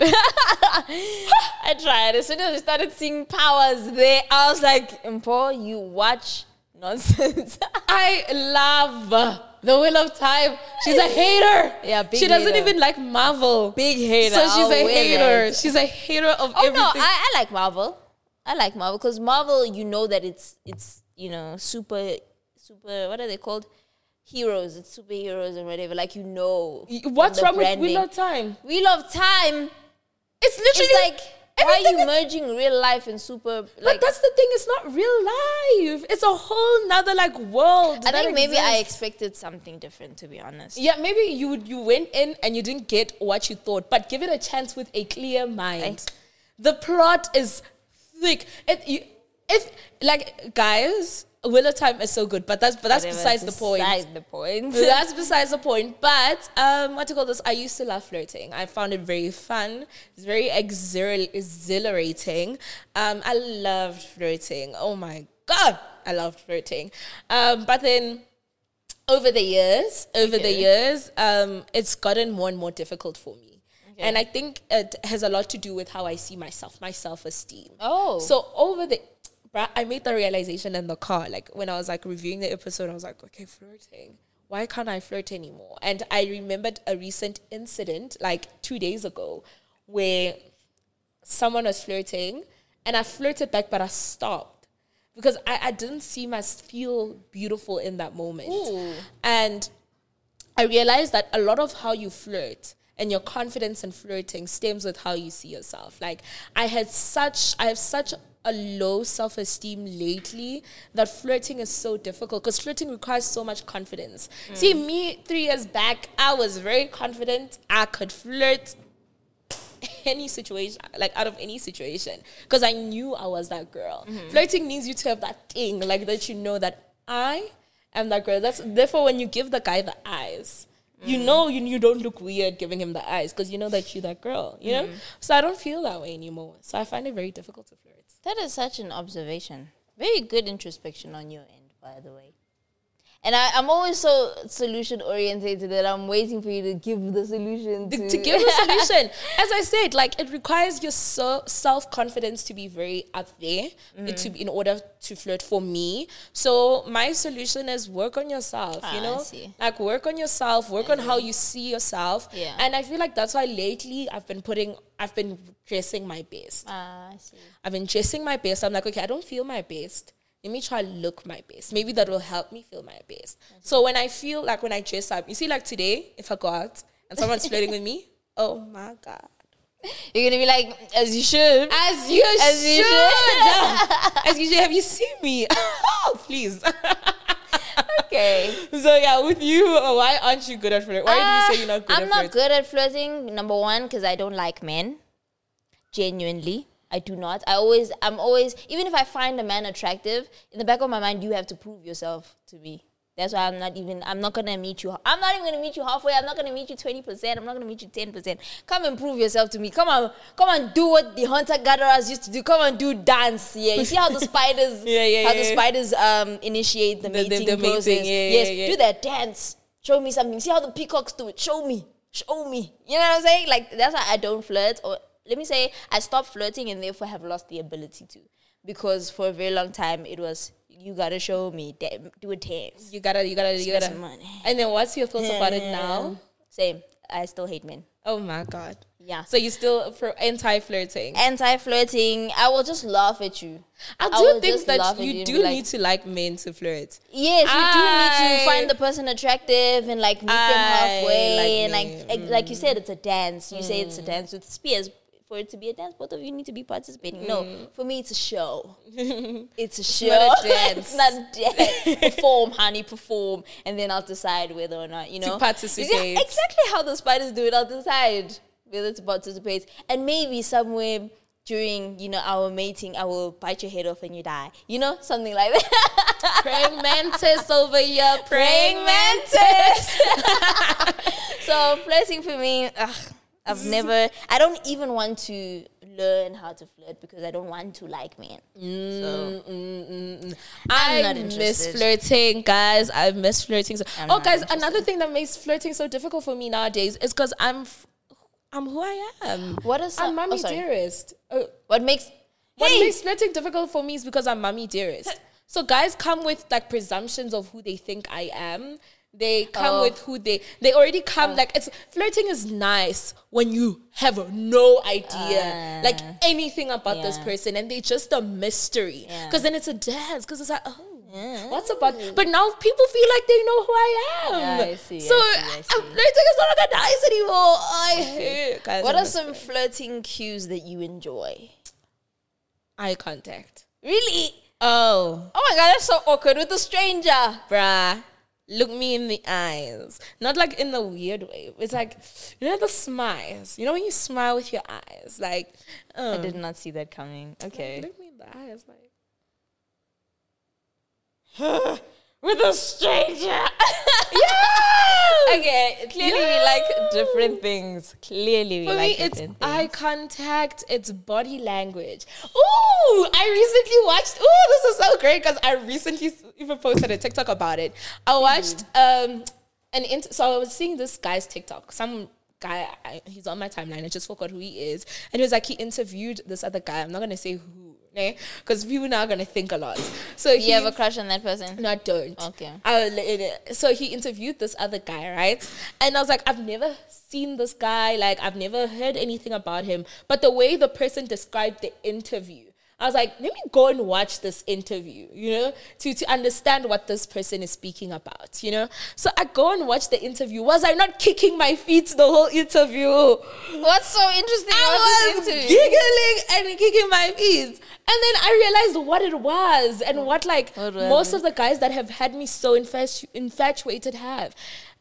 Speaker 1: I tried. As soon as we started seeing powers there, I was like, Mpo, you watch nonsense.
Speaker 2: I love the Wheel of Time. She's a hater.
Speaker 1: Yeah, big
Speaker 2: She doesn't
Speaker 1: hater.
Speaker 2: even like Marvel.
Speaker 1: Big hater.
Speaker 2: So she's
Speaker 1: I'll
Speaker 2: a
Speaker 1: wear
Speaker 2: hater.
Speaker 1: that.
Speaker 2: She's a hater of
Speaker 1: Oh
Speaker 2: everything.
Speaker 1: no, I, I like Marvel. I like Marvel because Marvel, you know that it's it's you know super super. What are they called? Heroes. It's superheroes and whatever. Like you know.
Speaker 2: What's
Speaker 1: the
Speaker 2: wrong with
Speaker 1: branding.
Speaker 2: Wheel of Time?
Speaker 1: Wheel of Time.
Speaker 2: It's literally
Speaker 1: It's like why are you
Speaker 2: everything is-
Speaker 1: merging real life and super?
Speaker 2: But
Speaker 1: Like
Speaker 2: that's the thing. It's not real life. It's a whole nother like world.
Speaker 1: I
Speaker 2: that
Speaker 1: think maybe I
Speaker 2: exists.
Speaker 1: expected something different. To be honest.
Speaker 2: Yeah, maybe you you went in and you didn't get what you thought, but give it a chance with a clear mind.
Speaker 1: Right.
Speaker 2: The plot is thick. It, you, if like guys, Wheel of Time is so good, but that's but that's
Speaker 1: Whatever,
Speaker 2: besides the point.
Speaker 1: Beside the point.
Speaker 2: That's besides the point. But um, what to call this? I used to love flirting. I found it very fun. It's very exhilar- exhilarating. Um, I loved flirting. Oh my god, I loved flirting. Um, but then over the years, over the
Speaker 1: Okay.
Speaker 2: years, um, it's gotten more and more difficult for me. And I think it has a lot to do with how I see myself, my self-esteem.
Speaker 1: Oh.
Speaker 2: So over the, bruh, I made the realization in the car, like when I was like reviewing the episode, I was like, okay, flirting. Why can't I flirt anymore? And I remembered a recent incident, like two days ago, where someone was flirting, and I flirted back, but I stopped because I, I didn't see myself feel beautiful in that moment.
Speaker 1: Ooh.
Speaker 2: And I realized that a lot of how you flirt and your confidence in flirting stems with how you see yourself. Like I had such, I have such a low self-esteem lately that flirting is so difficult because flirting requires so much confidence. See, me three years back, I was very confident. I could flirt any situation, like out of any situation, because I knew I was that girl. Flirting needs you to have that thing, like that you know that I am that girl. That's therefore when you give the guy the eyes, you know you, you don't look weird giving him the eyes because you know that you're that girl, you know? So I don't feel that way anymore. So I find it very difficult to flirt.
Speaker 1: That is such an observation. Very good introspection on your end, by the way. And I, I'm always so solution orientated that I'm waiting for you to give the solution. To,
Speaker 2: To, to give a solution. As I said, like it requires your so, self-confidence to be very up there to, in order to flirt for me. So my solution is work on yourself,
Speaker 1: Ah,
Speaker 2: you
Speaker 1: I
Speaker 2: know?
Speaker 1: see.
Speaker 2: Like work on yourself, work on how you see yourself.
Speaker 1: Yeah.
Speaker 2: And I feel like that's why lately I've been putting, I've been dressing my best.
Speaker 1: Ah, I see.
Speaker 2: I've been dressing my best. I'm like, okay, I don't feel my best. Let me try look my best. Maybe that will help me feel my best. So when I feel like when I dress up, you see like today, if I go out and someone's flirting with me, oh my God.
Speaker 1: You're going to be like, as you should.
Speaker 2: As you
Speaker 1: As you
Speaker 2: should. As you should. Have you seen me? Oh, please.
Speaker 1: Okay.
Speaker 2: So yeah, with you, why aren't you good at flirting? Why do you say you're not good
Speaker 1: I'm
Speaker 2: at
Speaker 1: not
Speaker 2: flirting?
Speaker 1: good at flirting. Number one, because I don't like men. Genuinely, I do not. I always, I'm always, even if I find a man attractive, in the back of my mind, you have to prove yourself to me That's why I'm not even, I'm not going to meet you. I'm not even going to meet you halfway. I'm not going to meet you twenty percent. I'm not going to meet you ten percent. Come and prove yourself to me. Come on, come and do what the hunter-gatherers used to do. Come and do dance. Yeah, you see how the spiders,
Speaker 2: yeah, yeah,
Speaker 1: how
Speaker 2: yeah.
Speaker 1: the spiders um initiate the,
Speaker 2: The- the-
Speaker 1: mating
Speaker 2: the mating,
Speaker 1: process.
Speaker 2: yeah,
Speaker 1: yes,
Speaker 2: yeah, yeah.
Speaker 1: do that dance. Show me something. See how the peacocks do it. Show me. Show me. You know what I'm saying? Like, that's why I don't flirt. Or let me say, I stopped flirting and therefore have lost the ability to. Because for a very long time, it was, you gotta show me, da- do a dance.
Speaker 2: You gotta, you gotta, you
Speaker 1: Spend
Speaker 2: gotta.
Speaker 1: some money.
Speaker 2: And then what's your thoughts about it now?
Speaker 1: Same. I still hate men.
Speaker 2: Oh my God.
Speaker 1: Yeah.
Speaker 2: So you still for anti-flirting?
Speaker 1: Anti-flirting, I will just laugh at you.
Speaker 2: I
Speaker 1: I
Speaker 2: do
Speaker 1: will
Speaker 2: think
Speaker 1: just
Speaker 2: that
Speaker 1: laugh at
Speaker 2: you
Speaker 1: you and
Speaker 2: do
Speaker 1: be like-
Speaker 2: need to like men to flirt.
Speaker 1: Yes, you do need
Speaker 2: I-
Speaker 1: to find the person attractive and like meet them
Speaker 2: I
Speaker 1: halfway.
Speaker 2: like
Speaker 1: and
Speaker 2: me.
Speaker 1: like, like like you said, it's a dance. You say it's a dance with spears. For it to be a dance, both of you need to be participating. No, for me, it's a show. It's a show.
Speaker 2: not a dance.
Speaker 1: It's not a dance. Perform, honey, perform, and then I'll decide whether or not you know
Speaker 2: participate.
Speaker 1: You see, exactly how the spiders do it. I'll decide whether to participate, and maybe somewhere during you know our mating, I will bite your head off and you die. You know, something like that.
Speaker 2: Praying mantis over here.
Speaker 1: Praying mantis. So flirting for me, ugh, I've never. I don't even want to learn how to flirt because I don't want to like men. So
Speaker 2: I
Speaker 1: not
Speaker 2: miss
Speaker 1: interested.
Speaker 2: flirting, guys. I miss flirting. So,
Speaker 1: I'm
Speaker 2: oh,
Speaker 1: not
Speaker 2: guys,
Speaker 1: interested.
Speaker 2: another thing that makes flirting so difficult for me nowadays is because I'm, f- I'm who I am.
Speaker 1: What is
Speaker 2: I'm
Speaker 1: some-
Speaker 2: mommy
Speaker 1: oh, sorry.
Speaker 2: dearest. Oh,
Speaker 1: what makes
Speaker 2: what
Speaker 1: Hey!
Speaker 2: makes flirting difficult for me is because I'm mommy dearest. So guys come with like presumptions of who they think I am. They come
Speaker 1: Oh.
Speaker 2: with who they they already come like it's flirting is nice when you have no idea
Speaker 1: Ah.
Speaker 2: like anything about this
Speaker 1: Yeah.
Speaker 2: person and they're just a mystery
Speaker 1: Yeah.
Speaker 2: because then it's a dance because it's like oh what's about but now people feel like they know who I am.
Speaker 1: Yeah, I see, I
Speaker 2: so
Speaker 1: see, I
Speaker 2: uh,
Speaker 1: see.
Speaker 2: flirting is not like a nice anymore. I hate guys.
Speaker 1: What
Speaker 2: I
Speaker 1: are
Speaker 2: miss
Speaker 1: some flirting cues that you enjoy?
Speaker 2: eye contact?
Speaker 1: Really?
Speaker 2: Oh,
Speaker 1: Oh my god, that's so awkward with a stranger.
Speaker 2: bruh, look me in the eyes. Not like in the weird way. It's like, you know, the smiles. You know when you smile with your eyes? Like,
Speaker 1: I
Speaker 2: um,
Speaker 1: did not see that coming. Okay.
Speaker 2: look me in the eyes. Like, with a stranger. yeah!
Speaker 1: Okay, clearly we like different things. Clearly we
Speaker 2: For me,
Speaker 1: like
Speaker 2: it's
Speaker 1: different
Speaker 2: eye
Speaker 1: things.
Speaker 2: contact, it's body language. Ooh, I recently watched, ooh, this is so great because I recently even posted a TikTok about it. I watched um an, int- so I was seeing this guy's TikTok. Some guy, I, he's on my timeline, I just forgot who he is. And he was like, he interviewed this other guy. I'm not going to say who, because people now are going to think a lot. So
Speaker 1: Do
Speaker 2: he
Speaker 1: you have a crush on that person?
Speaker 2: no, I don't.
Speaker 1: Okay.
Speaker 2: I, so he interviewed this other guy, right? And I was like, I've never seen this guy. Like, I've never heard anything about him. But the way the person described the interview, I was like, let me go and watch this interview, you know, to, to understand what this person is speaking about, you know? So I go and watch the interview. Was I not kicking my feet the whole interview?
Speaker 1: What's so interesting
Speaker 2: I
Speaker 1: about
Speaker 2: was
Speaker 1: this interview?
Speaker 2: giggling and kicking my feet. And then I realized what it was and what like
Speaker 1: What was
Speaker 2: most
Speaker 1: it?
Speaker 2: of the guys that have had me so infatu- infatuated have.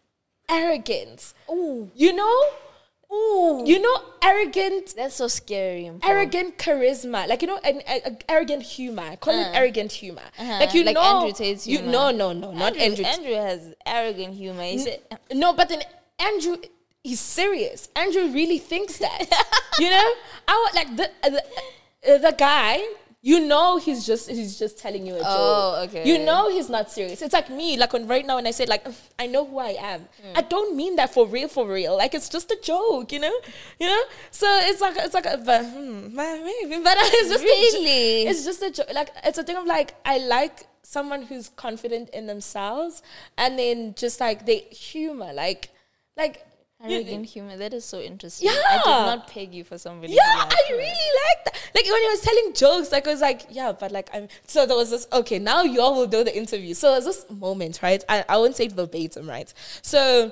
Speaker 2: Arrogance.
Speaker 1: Ooh.
Speaker 2: You know?
Speaker 1: Ooh.
Speaker 2: You know arrogant
Speaker 1: That's so scary.
Speaker 2: arrogant charisma, like you know, an, a, a arrogant humor. I call it
Speaker 1: Uh.
Speaker 2: arrogant humor.
Speaker 1: Uh-huh.
Speaker 2: Like you
Speaker 1: Like
Speaker 2: know,
Speaker 1: Andrew Tate's
Speaker 2: you
Speaker 1: humor.
Speaker 2: no, no, no, not
Speaker 1: Andrew,
Speaker 2: Andrew.
Speaker 1: Andrew has arrogant humor. He said,
Speaker 2: No, but then Andrew, he's serious. Andrew really thinks that. You know, I would like the uh, the, uh, the guy. You know, he's just he's just telling you a joke.
Speaker 1: Oh, okay.
Speaker 2: You know, he's not serious. It's like me. Like when right now, when I said like I know who I am, I don't mean that for real, for real. Like it's just a joke. You know, you know. So it's like it's like a, but, hmm, maybe, but it's just a jo-
Speaker 1: Really?
Speaker 2: it's just a joke. Like it's a thing of like I like someone who's confident in themselves, and then just like they humor, like like. you-
Speaker 1: arrogant humor. That is so interesting.
Speaker 2: Yeah.
Speaker 1: I did not peg you for somebody.
Speaker 2: Yeah,
Speaker 1: who liked
Speaker 2: I
Speaker 1: that.
Speaker 2: really like that. Like when he was telling jokes, like I was like, yeah, but like I'm. So there was this. Okay, now you all will do the interview. So there's this moment, right? I, I won't say it verbatim, right? So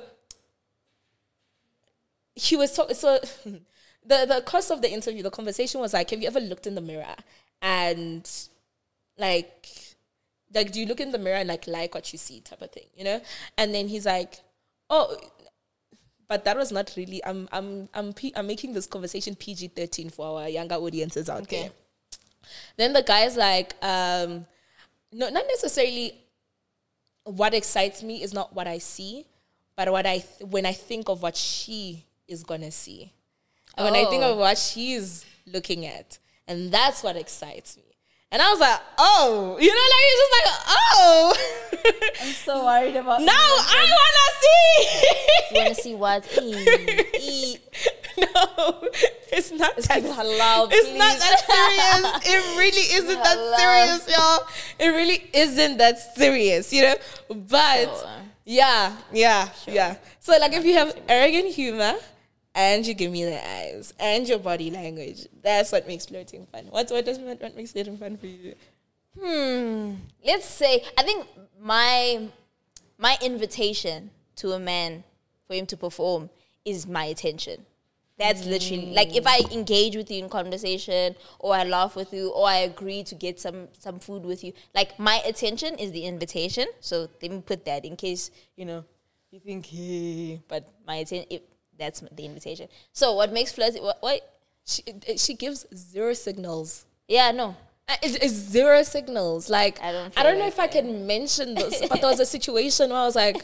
Speaker 2: he was talking. So the the course of the interview, the conversation was like, have you ever looked in the mirror and like, like do you look in the mirror and like like what you see, type of thing, you know? And then he's like, oh. But that was not really. I'm I'm I'm P, I'm making this conversation P G thirteen for our younger audiences out
Speaker 1: Okay.
Speaker 2: there. Then the guy's like, um, no, not necessarily. what excites me is not what I see, but what I th- when I think of what she is gonna see, and when I think
Speaker 1: Oh.
Speaker 2: of what she's looking at, and that's what excites me. And I was like, oh, you know, like it's just like, oh,
Speaker 1: I'm so worried about.
Speaker 2: now I wanna see.
Speaker 1: You want to see what? E, e.
Speaker 2: No, it's not that.
Speaker 1: keep it halal,
Speaker 2: It's not
Speaker 1: please.
Speaker 2: that serious. It really isn't that
Speaker 1: Halal.
Speaker 2: serious, y'all. It really isn't that serious, you know. But
Speaker 1: Sure.
Speaker 2: yeah, yeah, yeah. So like, if you have arrogant humor and you give me the eyes and your body language, that's what makes flirting fun. What what does what makes flirting fun for you?
Speaker 1: Hmm. Let's say I think my my invitation to a man for him to perform is my attention. That's literally like if I engage with you in conversation, or I laugh with you, or I agree to get some some food with you. Like my attention is the invitation. So let me put that in case you know you think hey, but my attention that's the invitation. So what makes flirting? What? what?
Speaker 2: She she gives zero signals.
Speaker 1: Yeah, no.
Speaker 2: Uh, It, it's zero signals. Like
Speaker 1: I don't
Speaker 2: I
Speaker 1: feel
Speaker 2: don't know
Speaker 1: like
Speaker 2: if I can mention this, but there was a situation where I was like,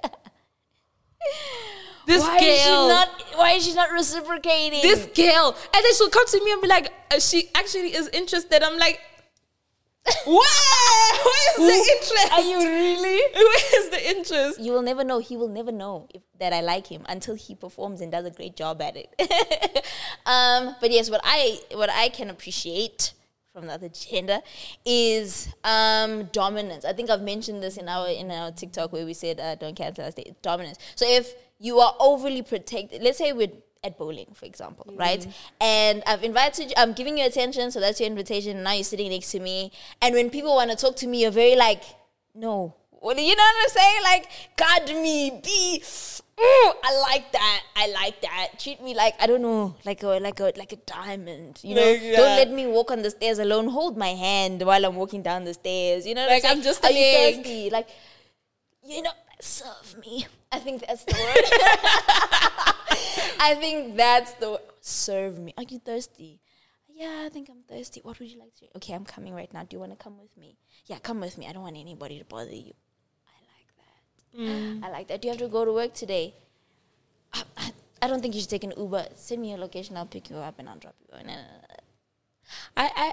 Speaker 2: this
Speaker 1: Why is she
Speaker 2: girl,
Speaker 1: not? Why is she not reciprocating?
Speaker 2: this girl, and then she'll come to me and be like, uh, she actually is interested. I'm like, where? Where is the interest?
Speaker 1: Are you really?
Speaker 2: Where is the interest?
Speaker 1: You will never know. He will never know if, that I like him until he performs and does a great job at it. um, but yes, what I what I can appreciate from the other gender is um, dominance. I think I've mentioned this in our in our TikTok where we said uh, don't cancel us. Dominance. So if you are overly protected, let's say we're at bowling, for example, mm. right? And I've invited you, I'm giving you attention, so that's your invitation. Now you're sitting next to me. And when people want to talk to me, you're very like, no. Well, you know what I'm saying? Like, guard me, be, mm, I like that. I like that. Treat me like, I don't know, like a like a like a diamond. You know,
Speaker 2: Yeah.
Speaker 1: don't let me walk on the stairs alone. Hold my hand while I'm walking down the stairs. You know, what
Speaker 2: Like,
Speaker 1: I'm,
Speaker 2: I'm
Speaker 1: saying?
Speaker 2: just a
Speaker 1: Are you
Speaker 2: leg.
Speaker 1: thirsty? Like, you know, serve me. I think that's the word. I think that's the word. Serve me. Are you thirsty? Yeah, I think I'm thirsty. What would you like to drink? Okay, I'm coming right now. Do you want to come with me? Yeah, come with me. I don't want anybody to bother you. I like that.
Speaker 2: Mm.
Speaker 1: I like that. Do you have to go to work today? I, I, I don't think you should take an Uber. Send me your location. I'll pick you up and I'll drop you. No, no, no, no.
Speaker 2: I, I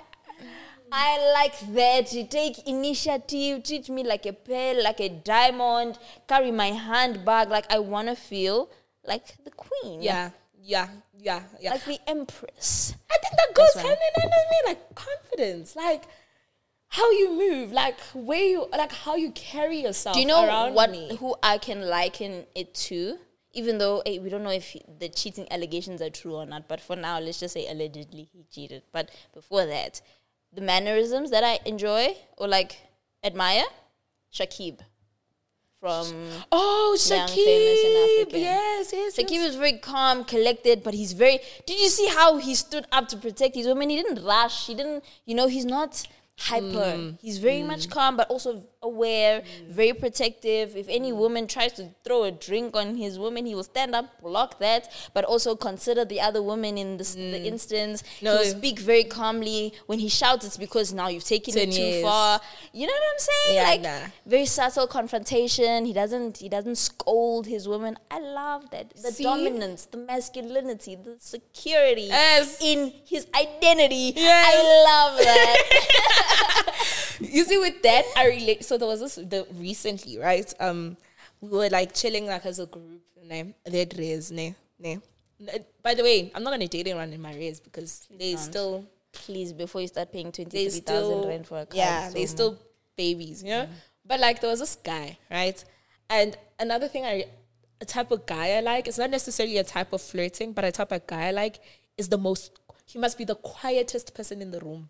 Speaker 1: I like that. You take initiative, treat me like a pearl, like a diamond, carry my handbag. Like I want to feel like the queen.
Speaker 2: yeah, yeah, yeah, yeah.
Speaker 1: Like the empress.
Speaker 2: I think that goes
Speaker 1: That's
Speaker 2: hand in hand with me, like confidence, like how you move, like where you, like how you carry yourself.
Speaker 1: Do you know
Speaker 2: around
Speaker 1: what?
Speaker 2: me.
Speaker 1: Who I can liken it to? Even though eh, we don't know if he, the cheating allegations are true or not, but for now, let's just say allegedly he cheated. But before that, the mannerisms that I enjoy or like admire, Shakib from
Speaker 2: Oh,
Speaker 1: Young, Famous, and
Speaker 2: Shakib.
Speaker 1: African.
Speaker 2: Yes, yes.
Speaker 1: Shakib
Speaker 2: yes.
Speaker 1: is very calm, collected, but he's very. Did you see how he stood up to protect his women? He didn't rush. He didn't. You know, he's not hyper.
Speaker 2: Mm.
Speaker 1: He's very much calm, but also aware, very protective. If any woman tries to throw a drink on his woman, he will stand up, block that, but also consider the other woman in this, the instance.
Speaker 2: No.
Speaker 1: He will speak very calmly. When he shouts, it's because now you've taken
Speaker 2: Ten
Speaker 1: it too
Speaker 2: years.
Speaker 1: far. You know what I'm saying?
Speaker 2: Yeah,
Speaker 1: like
Speaker 2: nah.
Speaker 1: very subtle confrontation. He doesn't he doesn't scold his woman. I love that. The
Speaker 2: See?
Speaker 1: dominance, the masculinity, the security
Speaker 2: Yes.
Speaker 1: in his identity.
Speaker 2: Yes.
Speaker 1: I love that.
Speaker 2: You see, with that, I relate. So there was this the recently, right? Um, we were like chilling like as a group. Ne, their raise, ne, ne. By the way, I'm not gonna date anyone in my raise because they
Speaker 1: don't.
Speaker 2: still,
Speaker 1: Please, before you start paying
Speaker 2: they
Speaker 1: twenty-three
Speaker 2: still,
Speaker 1: thousand rand for a car.
Speaker 2: yeah,
Speaker 1: so
Speaker 2: they still babies, you know. But like there was this guy, right? And another thing, I a type of guy I like. It's not necessarily a type of flirting, but a type of guy I like is the most. He must be the quietest person in the room.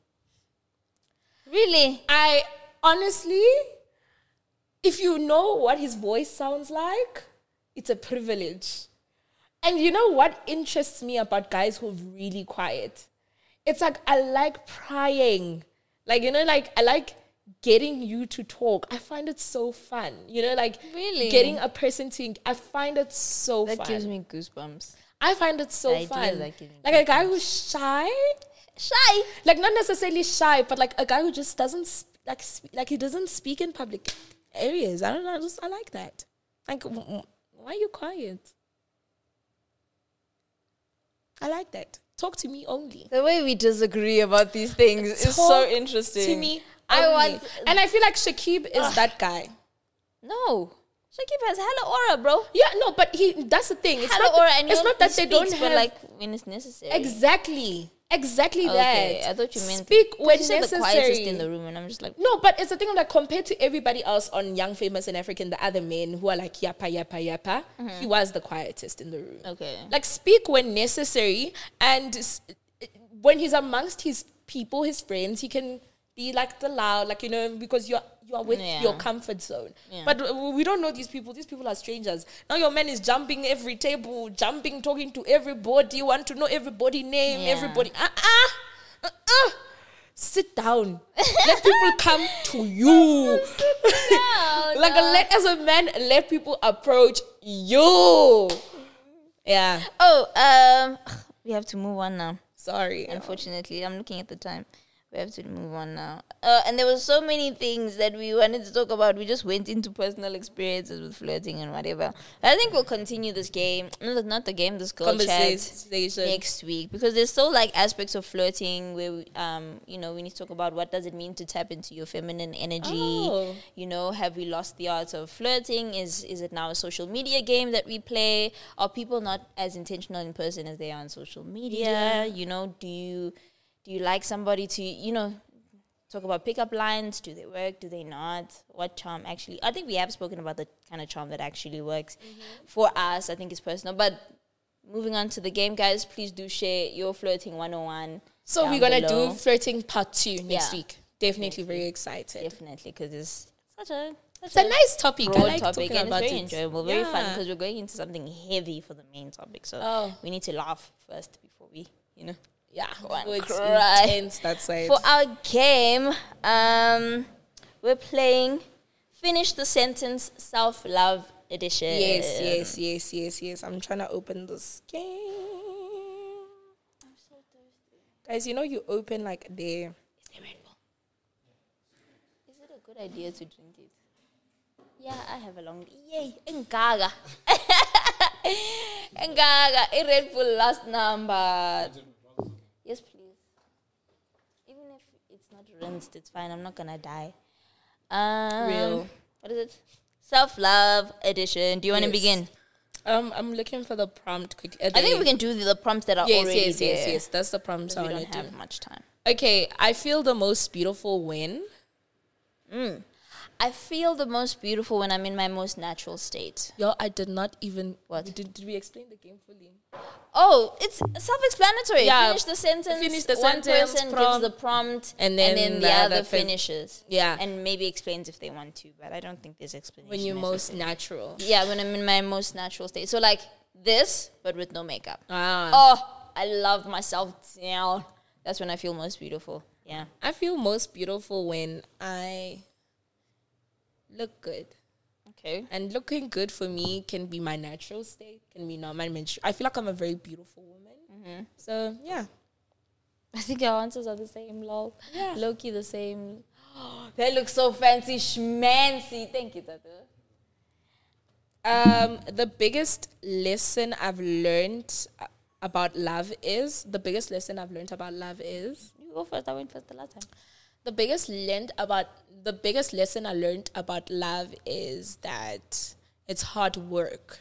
Speaker 1: Really?
Speaker 2: I honestly, if you know what his voice sounds like, it's a privilege. And you know what interests me about guys who are really quiet? It's like I like prying. Like, you know, like I like getting you to talk. I find it so fun. You know, like
Speaker 1: Really?
Speaker 2: getting a person to, I find it so
Speaker 1: That
Speaker 2: fun.
Speaker 1: gives me goosebumps.
Speaker 2: I find it so
Speaker 1: The idea
Speaker 2: fun.
Speaker 1: of that giving
Speaker 2: Like a guy who's shy,
Speaker 1: Shy.
Speaker 2: like not necessarily shy, but like a guy who just doesn't sp- like sp- like he doesn't speak in public. areas. I don't know. I just I like that. Like, w- w- why are you quiet? I like that. Talk to me only.
Speaker 1: The way we disagree about these things is so
Speaker 2: Talk
Speaker 1: interesting.
Speaker 2: To me,
Speaker 1: I
Speaker 2: only.
Speaker 1: want-
Speaker 2: and I feel like Shakib is that guy.
Speaker 1: No. Shakib has hella aura, bro.
Speaker 2: Yeah, no, but he. That's the thing. It's
Speaker 1: Hella
Speaker 2: not.
Speaker 1: aura, and
Speaker 2: it's
Speaker 1: you
Speaker 2: not
Speaker 1: know,
Speaker 2: that
Speaker 1: he
Speaker 2: they don't
Speaker 1: speaks,
Speaker 2: have.
Speaker 1: but like when it's necessary.
Speaker 2: Exactly. Exactly
Speaker 1: Okay,
Speaker 2: that.
Speaker 1: I thought you meant
Speaker 2: speak
Speaker 1: because
Speaker 2: when
Speaker 1: you said
Speaker 2: necessary.
Speaker 1: the quietest in the room, and I'm just like,
Speaker 2: No, but it's the thing like compared to everybody else on Young, Famous, and African, the other men who are like yappa, yappa, yappa, he was the quietest in the room.
Speaker 1: okay.
Speaker 2: Like speak when necessary, and s- when he's amongst his people, his friends, he can be like the loud, like you know, because you're you are with
Speaker 1: Yeah.
Speaker 2: your comfort zone.
Speaker 1: Yeah.
Speaker 2: But uh, we don't know these people. These people are strangers. Now your man is jumping every table, jumping, talking to everybody. You want to know everybody name,
Speaker 1: Yeah.
Speaker 2: everybody. Ah ah. Uh-uh. Sit down. Let people come to you.
Speaker 1: down,
Speaker 2: like
Speaker 1: no.
Speaker 2: let as a man, let people approach you. Yeah.
Speaker 1: Oh, um, we have to move on now.
Speaker 2: Sorry.
Speaker 1: Unfortunately, I'm looking at the time. We have to move on now. Uh, and there were so many things that we wanted to talk about. We just went into personal experiences with flirting and whatever. I think we'll continue this game. No, not the game. This girl chat
Speaker 2: Conversation.
Speaker 1: next week, because there's still like aspects of flirting where we, um you know we need to talk about what does it mean to tap into your feminine energy.
Speaker 2: Oh.
Speaker 1: You know, have we lost the art of flirting? Is is it now a social media game that we play? Are people not as intentional in person as they are on social media?
Speaker 2: Yeah.
Speaker 1: You know, do you do you like somebody to, you know, talk about pickup lines? Do they work? Do they not? What charm actually? I think we have spoken about the kind of charm that actually works for us. I think it's personal. But moving on to the game, guys, please do share your flirting one oh one.
Speaker 2: So
Speaker 1: down
Speaker 2: we're gonna
Speaker 1: below.
Speaker 2: do flirting part two next
Speaker 1: Yeah.
Speaker 2: week. Definitely very excited.
Speaker 1: Definitely, because it's such a such
Speaker 2: It's a nice topic. I
Speaker 1: broad
Speaker 2: like
Speaker 1: topic,
Speaker 2: talking
Speaker 1: and
Speaker 2: about
Speaker 1: it's very
Speaker 2: it.
Speaker 1: enjoyable, very fun,
Speaker 2: Yeah.
Speaker 1: because we're going into something heavy for the main topic. So
Speaker 2: Oh.
Speaker 1: we need to laugh first before we, you know.
Speaker 2: Yeah,
Speaker 1: Go and
Speaker 2: it's
Speaker 1: cry.
Speaker 2: intense that side.
Speaker 1: For our game, um, we're playing Finish the Sentence Self-Love Edition.
Speaker 2: yes, yes, yes, yes, yes. I'm trying to open this game.
Speaker 1: I'm so thirsty.
Speaker 2: Guys, you know you open like the
Speaker 1: Is there Red Bull? Is it a good idea to drink it? Yeah, I have a long... Yay, Ngaga. Ngaga, a Red Bull last number. Yes, please. Even if it's not rinsed, it's fine. I'm not gonna die. Um,
Speaker 2: Real.
Speaker 1: What is it? Self-love edition. Do you want to
Speaker 2: Yes.
Speaker 1: begin?
Speaker 2: um I'm looking for the prompt quickly. Uh,
Speaker 1: I think
Speaker 2: the-
Speaker 1: we can do the, the prompts that are
Speaker 2: Yes,
Speaker 1: already
Speaker 2: yes,
Speaker 1: there.
Speaker 2: yes, yes. That's the prompt I
Speaker 1: We
Speaker 2: want
Speaker 1: don't
Speaker 2: to
Speaker 1: have
Speaker 2: do.
Speaker 1: much time.
Speaker 2: Okay, I feel the most beautiful when.
Speaker 1: I feel the most beautiful when I'm in my most natural state.
Speaker 2: Yo, I did not even.
Speaker 1: What?
Speaker 2: Did, did we explain the game fully?
Speaker 1: Oh, it's self-explanatory.
Speaker 2: Yeah.
Speaker 1: Finish the sentence.
Speaker 2: Finish the
Speaker 1: One
Speaker 2: sentence,
Speaker 1: person gives
Speaker 2: prompt,
Speaker 1: the prompt,
Speaker 2: and then
Speaker 1: the,
Speaker 2: the
Speaker 1: other
Speaker 2: other fin-
Speaker 1: finishes.
Speaker 2: Yeah.
Speaker 1: and maybe explains if they want to, but I don't think there's explanation.
Speaker 2: When you're most
Speaker 1: necessary.
Speaker 2: natural.
Speaker 1: Yeah, when I'm in my most natural state. So like this, but with no makeup.
Speaker 2: Ah.
Speaker 1: Oh, I love myself down. That's when I feel most beautiful. Yeah.
Speaker 2: I feel most beautiful when I look good.
Speaker 1: Okay.
Speaker 2: And looking good for me can be my natural state, can be not my menstru- I feel like I'm a very beautiful woman.
Speaker 1: Mm-hmm.
Speaker 2: So, yeah.
Speaker 1: I think our answers are the same, lol.
Speaker 2: Yeah.
Speaker 1: Low-key the same. They look so fancy, schmancy. Thank you, Tatu.
Speaker 2: Um, the biggest lesson I've learned uh, about love is, the biggest lesson I've learned about love is,
Speaker 1: You go first. I went first the last time.
Speaker 2: the biggest learned about, the biggest lesson I learned about love is that it's hard work.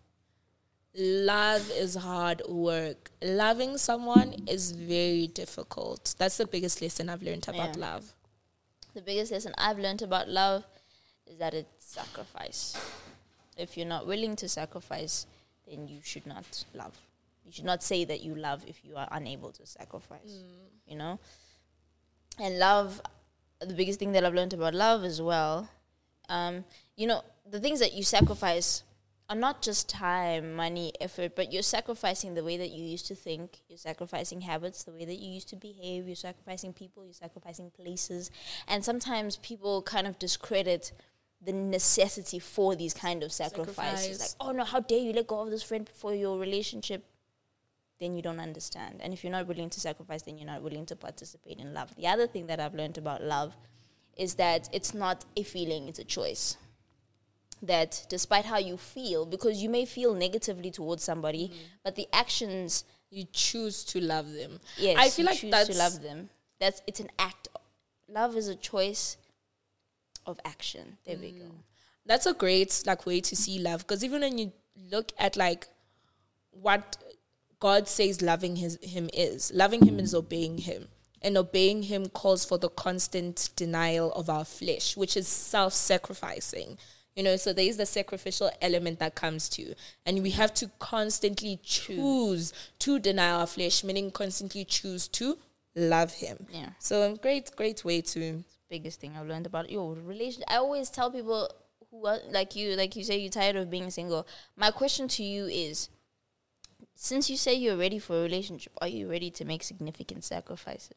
Speaker 2: Love is hard work. Loving someone is very difficult. That's the biggest lesson I've learned about
Speaker 1: Yeah.
Speaker 2: love.
Speaker 1: The biggest lesson I've learned about love is that it's sacrifice. If you're not willing to sacrifice, then you should not love. You should not say that you love if you are unable to sacrifice. You know? And love, the biggest thing that I've learned about love as well, um, you know, the things that you sacrifice are not just time, money, effort, but you're sacrificing the way that you used to think. You're sacrificing habits, the way that you used to behave. You're sacrificing people. You're sacrificing places. And sometimes people kind of discredit the necessity for these kind of sacrifices.
Speaker 2: Sacrifice.
Speaker 1: Like, oh no, how dare you let go of this friend for your relationship? Then you don't understand. And if you're not willing to sacrifice, then you're not willing to participate in love. The other thing that I've learned about love is that it's not a feeling, it's a choice. That despite how you feel, because you may feel negatively towards somebody, mm-hmm. but the actions...
Speaker 2: You choose to love them.
Speaker 1: Yes,
Speaker 2: I feel
Speaker 1: you
Speaker 2: like
Speaker 1: choose
Speaker 2: that's...
Speaker 1: to love them. That's It's an act. Love is a choice of action. There mm. we go.
Speaker 2: That's a great like way to see love, because even when you look at like what God says loving his, him is, loving him is obeying him. And obeying him calls for the constant denial of our flesh, which is self-sacrificing. You know, so there is the sacrificial element that comes to. And we have to constantly choose to deny our flesh, meaning constantly choose to love him.
Speaker 1: Yeah.
Speaker 2: So a great, great way to...
Speaker 1: Biggest thing I've learned about your relation. I always tell people who are like you, like you say you're tired of being single. My question to you is, since you say you're ready for a relationship, are you ready to make significant sacrifices?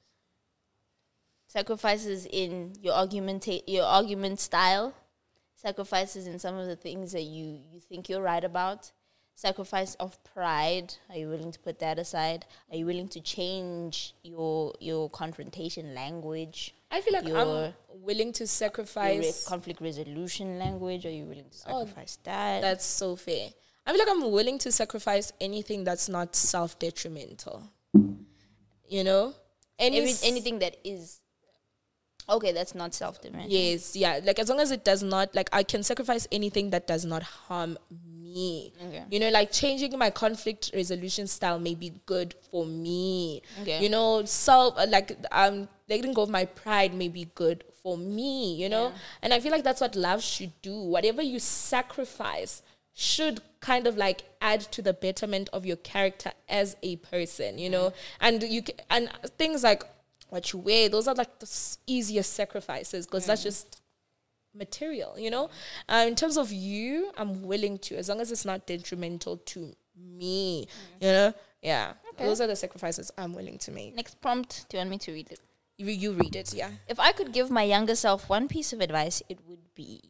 Speaker 1: Sacrifices in your argument, your argument style, sacrifices in some of the things that you, you think you're right about, sacrifice of pride. Are you willing to put that aside? Are you willing to change your your confrontation language?
Speaker 2: I feel like
Speaker 1: your,
Speaker 2: I'm willing to sacrifice...
Speaker 1: Your re- conflict resolution language. Are you willing to sacrifice oh, that?
Speaker 2: That's so fair. I feel like I'm willing to sacrifice anything that's not self-detrimental. You know? Any
Speaker 1: Every, anything that is... Okay, that's not self-detrimental.
Speaker 2: Yes, yeah. Like, as long as it does not... Like, I can sacrifice anything that does not harm me.
Speaker 1: Okay.
Speaker 2: You know, like, changing my conflict resolution style may be good for me.
Speaker 1: Okay.
Speaker 2: You know, self... Like, um, letting go of my pride may be good for me, you know? Yeah. And I feel like that's what love should do. Whatever you sacrifice should kind of like add to the betterment of your character as a person, you know? And you can, and things like what you wear, those are like the easiest sacrifices, because mm. that's just material, you know? Uh, in terms of you, I'm willing to, as long as it's not detrimental to me, mm. you know? Yeah. Okay. Those are the sacrifices I'm willing to make.
Speaker 1: Next prompt, do you want me to read it?
Speaker 2: You, you read it, yeah.
Speaker 1: If I could give my younger self one piece of advice, it would be...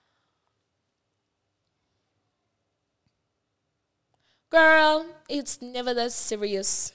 Speaker 2: Girl, it's never that serious.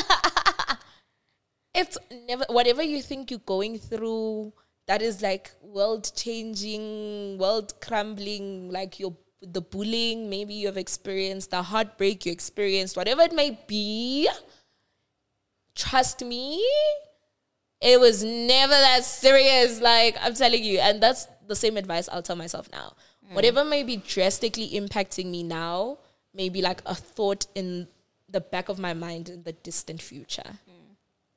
Speaker 2: It's never, whatever you think you're going through, that is like world changing, world crumbling, like your the bullying maybe you've experienced, the heartbreak you experienced, whatever it may be, trust me, it was never that serious. Like, I'm telling you, and that's the same advice I'll tell myself now. Mm. Whatever may be drastically impacting me now, maybe like a thought in the back of my mind in the distant future.
Speaker 1: Mm.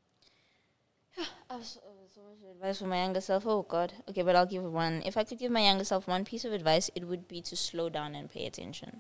Speaker 1: I was, I was so much advice for my younger self. Oh, God. Okay, but I'll give one. If I could give my younger self one piece of advice, it would be to slow down and pay attention.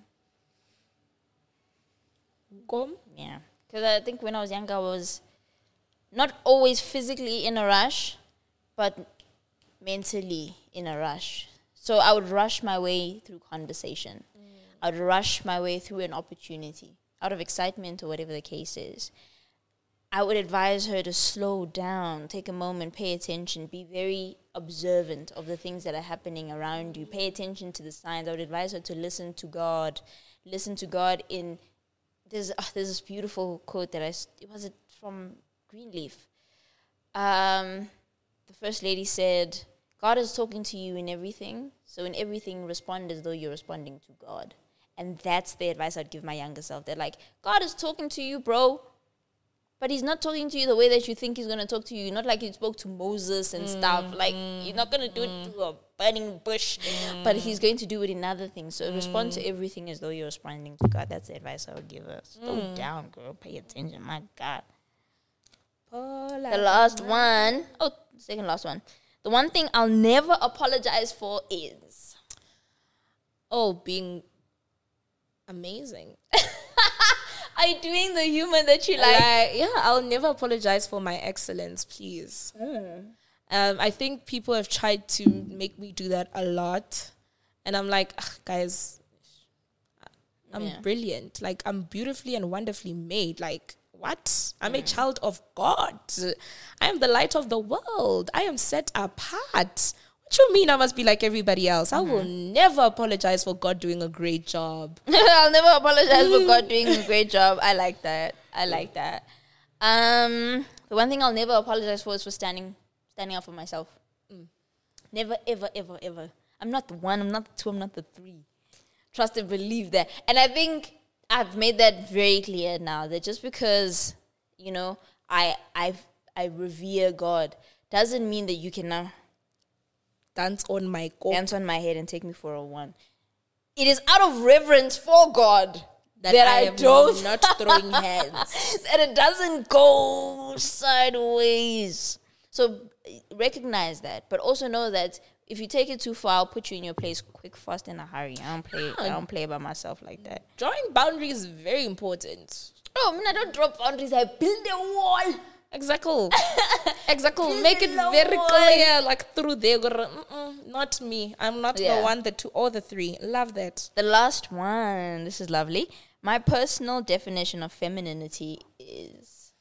Speaker 2: Go?
Speaker 1: Yeah. Because I think when I was younger, I was not always physically in a rush, but mentally in a rush. So I would rush my way through conversation. Mm. I would rush my way through an opportunity out of excitement or whatever the case is. I would advise her to slow down, take a moment, pay attention, be very observant of the things that are happening around you. Pay attention to the signs. I would advise her to listen to God. Listen to God in... There's, oh, there's this beautiful quote that I... It was it from Greenleaf. Um, the First Lady said, God is talking to you in everything. So in everything, respond as though you're responding to God. And that's the advice I'd give my younger self. They're like, God is talking to you, bro. But he's not talking to you the way that you think he's going to talk to you. Not like he spoke to Moses and mm, stuff. Like, mm, he's not going to do mm, it to a burning bush. Mm, but he's going to do it in other things. So mm, respond to everything as though you're responding to God. That's the advice I would give her. Slow mm. down, girl. Pay attention. My God.
Speaker 2: Paula.
Speaker 1: The last one. Oh, the second last one. The one thing I'll never apologize for is...
Speaker 2: Oh, being... amazing.
Speaker 1: Are you doing the humor that you like?
Speaker 2: like? Yeah, I'll never apologize for my excellence, please. Mm. Um, I think people have tried to make me do that a lot. And I'm like, guys, I'm yeah. brilliant. Like, I'm beautifully and wonderfully made. Like, what? I'm mm. a child of God. I am the light of the world. I am set apart. What you mean I must be like everybody else? Mm-hmm. I will never apologize for God doing a great job.
Speaker 1: I'll never apologize for God doing a great job. I like that. I like that. Um, the one thing I'll never apologize for is for standing standing up for myself. Mm. Never, ever, ever, ever. I'm not the one, I'm not the two, I'm not the three. Trust and believe that. And I think I've made that very clear now, that just because, you know, I I I revere God doesn't mean that you can now
Speaker 2: Dance on my go.
Speaker 1: dance on my head and take me for a one. It is out of reverence for God that,
Speaker 2: That
Speaker 1: I,
Speaker 2: I am
Speaker 1: don't
Speaker 2: not throwing hands.
Speaker 1: that it doesn't go sideways. So recognize that, but also know that if you take it too far, I'll put you in your place quick, fast, in a hurry. I don't play. I don't play by myself like that.
Speaker 2: Drawing boundaries is very important.
Speaker 1: Oh, I mean, I don't drop boundaries. I build a wall.
Speaker 2: Exactly. Exactly.
Speaker 1: Build
Speaker 2: Make it
Speaker 1: a
Speaker 2: very
Speaker 1: wall.
Speaker 2: clear, like through there. Mm-mm, not me. I'm not
Speaker 1: Yeah.
Speaker 2: the one, the two, or the three. Love that.
Speaker 1: The last one. This is lovely. My personal definition of femininity is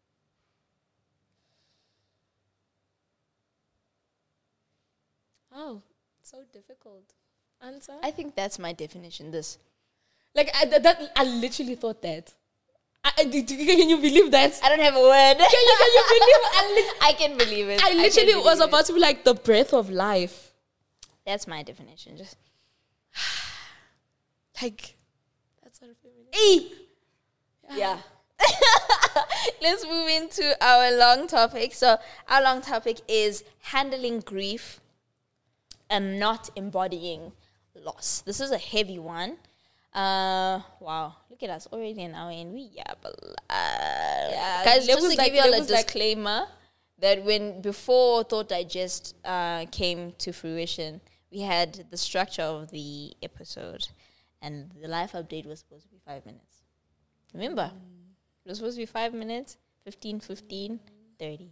Speaker 2: Oh, so difficult. Answer.
Speaker 1: I think that's my definition. This.
Speaker 2: Like I, that, that- I literally thought that. I, I- did- can you believe that?
Speaker 1: I don't have a word.
Speaker 2: Can you, can you believe? I, lit-
Speaker 1: I can believe it.
Speaker 2: I
Speaker 1: can
Speaker 2: literally was
Speaker 1: believe it.
Speaker 2: about to be like the breath of life.
Speaker 1: That's my definition. Just
Speaker 2: Like that's what feminism.
Speaker 1: E. Yeah. Let's move into our long topic. So our long topic is handling grief and not embodying loss. This is a heavy one. Uh, wow, look at us already an hour in. We yap a lot.
Speaker 2: Yeah,
Speaker 1: Guys, just
Speaker 2: levels
Speaker 1: to
Speaker 2: like-
Speaker 1: give you all a
Speaker 2: levels like-
Speaker 1: disclaimer that when before Thought Digest uh, came to fruition, we had the structure of the episode, and the life update was supposed to be five minutes. Remember, it was supposed to be five minutes, fifteen, fifteen, thirty.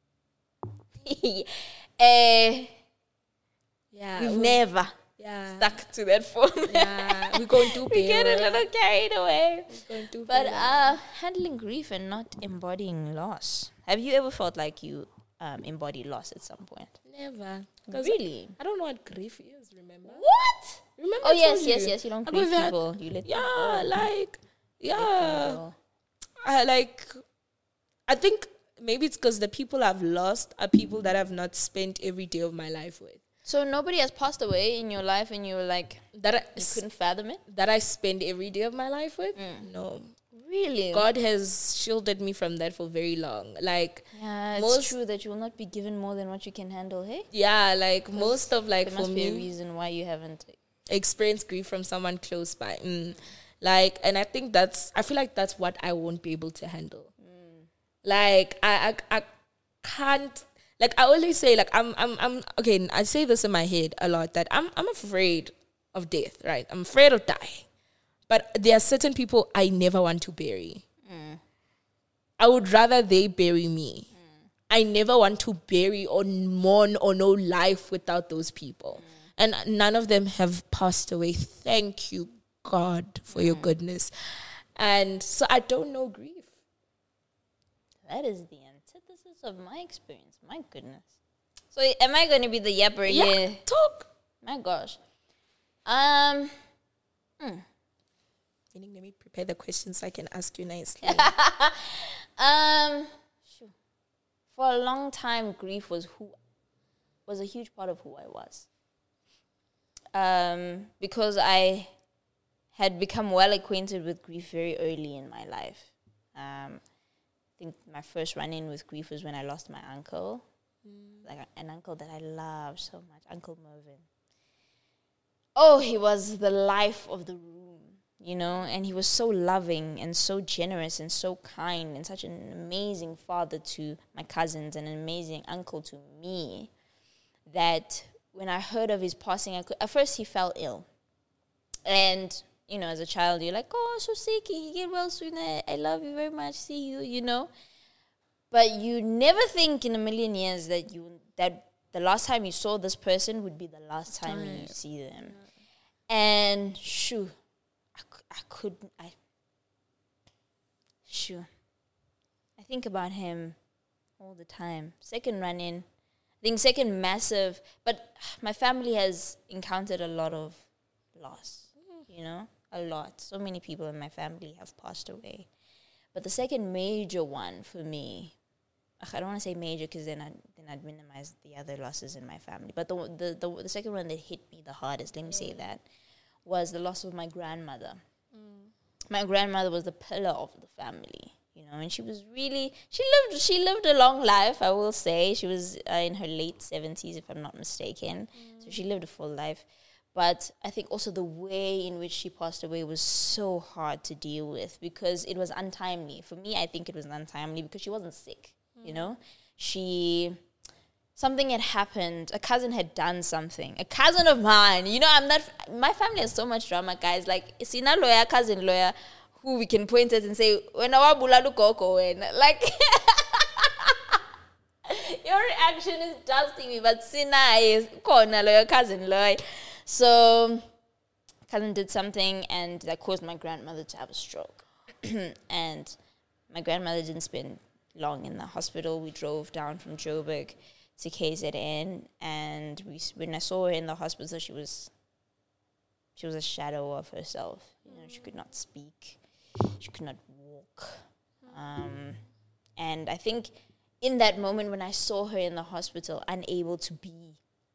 Speaker 1: uh,
Speaker 2: Yeah.
Speaker 1: we've
Speaker 2: we-
Speaker 1: never
Speaker 2: yeah.
Speaker 1: stuck to that format.
Speaker 2: Yeah. We're going to
Speaker 1: we get a little carried away.
Speaker 2: Going to
Speaker 1: But uh, handling grief and not embodying loss. Have you ever felt like you um, embody loss at some point?
Speaker 2: never. 'Cause
Speaker 1: Really?
Speaker 2: I don't know what grief is. Remember?
Speaker 1: What?
Speaker 2: Remember?
Speaker 1: Oh
Speaker 2: I
Speaker 1: yes,
Speaker 2: told
Speaker 1: yes,
Speaker 2: you?
Speaker 1: yes. You don't
Speaker 2: I
Speaker 1: grieve
Speaker 2: go that-
Speaker 1: people. You let them
Speaker 2: Yeah,
Speaker 1: go.
Speaker 2: like
Speaker 1: Let them
Speaker 2: yeah.
Speaker 1: go.
Speaker 2: I like. I think maybe it's because the people I've lost are people that I've not spent every day of my life with.
Speaker 1: So nobody has passed away in your life, and you were like,
Speaker 2: That I,
Speaker 1: you couldn't fathom it.
Speaker 2: that I spend every day of my life with. No,
Speaker 1: Really?
Speaker 2: God has shielded me from that for very long. Like
Speaker 1: Yeah, it's
Speaker 2: most-
Speaker 1: true that you will not be given more than what you can handle. Hey,
Speaker 2: yeah, like most of like
Speaker 1: there
Speaker 2: for
Speaker 1: must be a
Speaker 2: me
Speaker 1: reason why you haven't.
Speaker 2: experienced grief from someone close by. Mm. Like, and I think that's I feel like that's what I won't be able to handle. Like I, I I can't like I always say like I'm I'm I'm okay, I say this in my head a lot that I'm I'm afraid of death, right? I'm afraid of dying. But there are certain people I never want to bury. I would rather they bury me. I never want to bury or mourn or know life without those people. And none of them have passed away. Thank you, God, for your goodness. And so I don't know grief.
Speaker 1: That is the antithesis of my experience. My goodness. So am I going to be the yapper
Speaker 2: Yeah,
Speaker 1: here?
Speaker 2: talk.
Speaker 1: My gosh. Um.
Speaker 2: Meaning, let me prepare the questions so I can ask you nicely.
Speaker 1: Um. Shoo. For a long time, grief was who was a huge part of who I was. Um, because I had become well acquainted with grief very early in my life. Um, I think my first run-in with grief was when I lost my uncle, like a- an uncle that I loved so much, Uncle Mervyn. Oh, he was the life of the room, you know, and he was so loving and so generous and so kind and such an amazing father to my cousins and an amazing uncle to me that when I heard of his passing, I could, at first he fell ill. And, you know, as a child, you're like, oh, so sick, he get well soon, I, I love you very much, see you, you know. But you never think in a million years that you that the last time you saw this person would be the last time you see them. And, shoo, I, cou- I couldn't, I, shoo. I think about him all the time. Second run-in, I think second massive, but my family has encountered a lot of loss, you know, a lot. So many people in my family have passed away. But the second major one for me I don't want to say major because then I then I'd minimize the other losses in my family. But the the the, the second one that hit me the hardest, let me say that, was the loss of my grandmother. Mm. My grandmother was the pillar of the family, you know, and she was really she lived she lived a long life. I will say she was uh, in her late seventies, if I'm not mistaken. Mm. So she lived a full life. But I think also the way in which she passed away was so hard to deal with because it was untimely. For me, I think it was untimely because she wasn't sick. You know, she, something had happened. A cousin had done something. A cousin of mine, you know, I'm not, my family has so much drama, guys. Like, sina lawyer, cousin lawyer, who we can point at and say, when our buladu koko, when, like, your reaction is dusting me, but sina is corner lawyer, cousin lawyer. So, cousin did something and that caused my grandmother to have a stroke. And my grandmother didn't spend long in the hospital. We drove down from Joburg to K Z N, and we when I saw her in the hospital, she was she was a shadow of herself. You know, she could not speak, she could not walk, um, and I think in that moment when I saw her in the hospital, unable to be,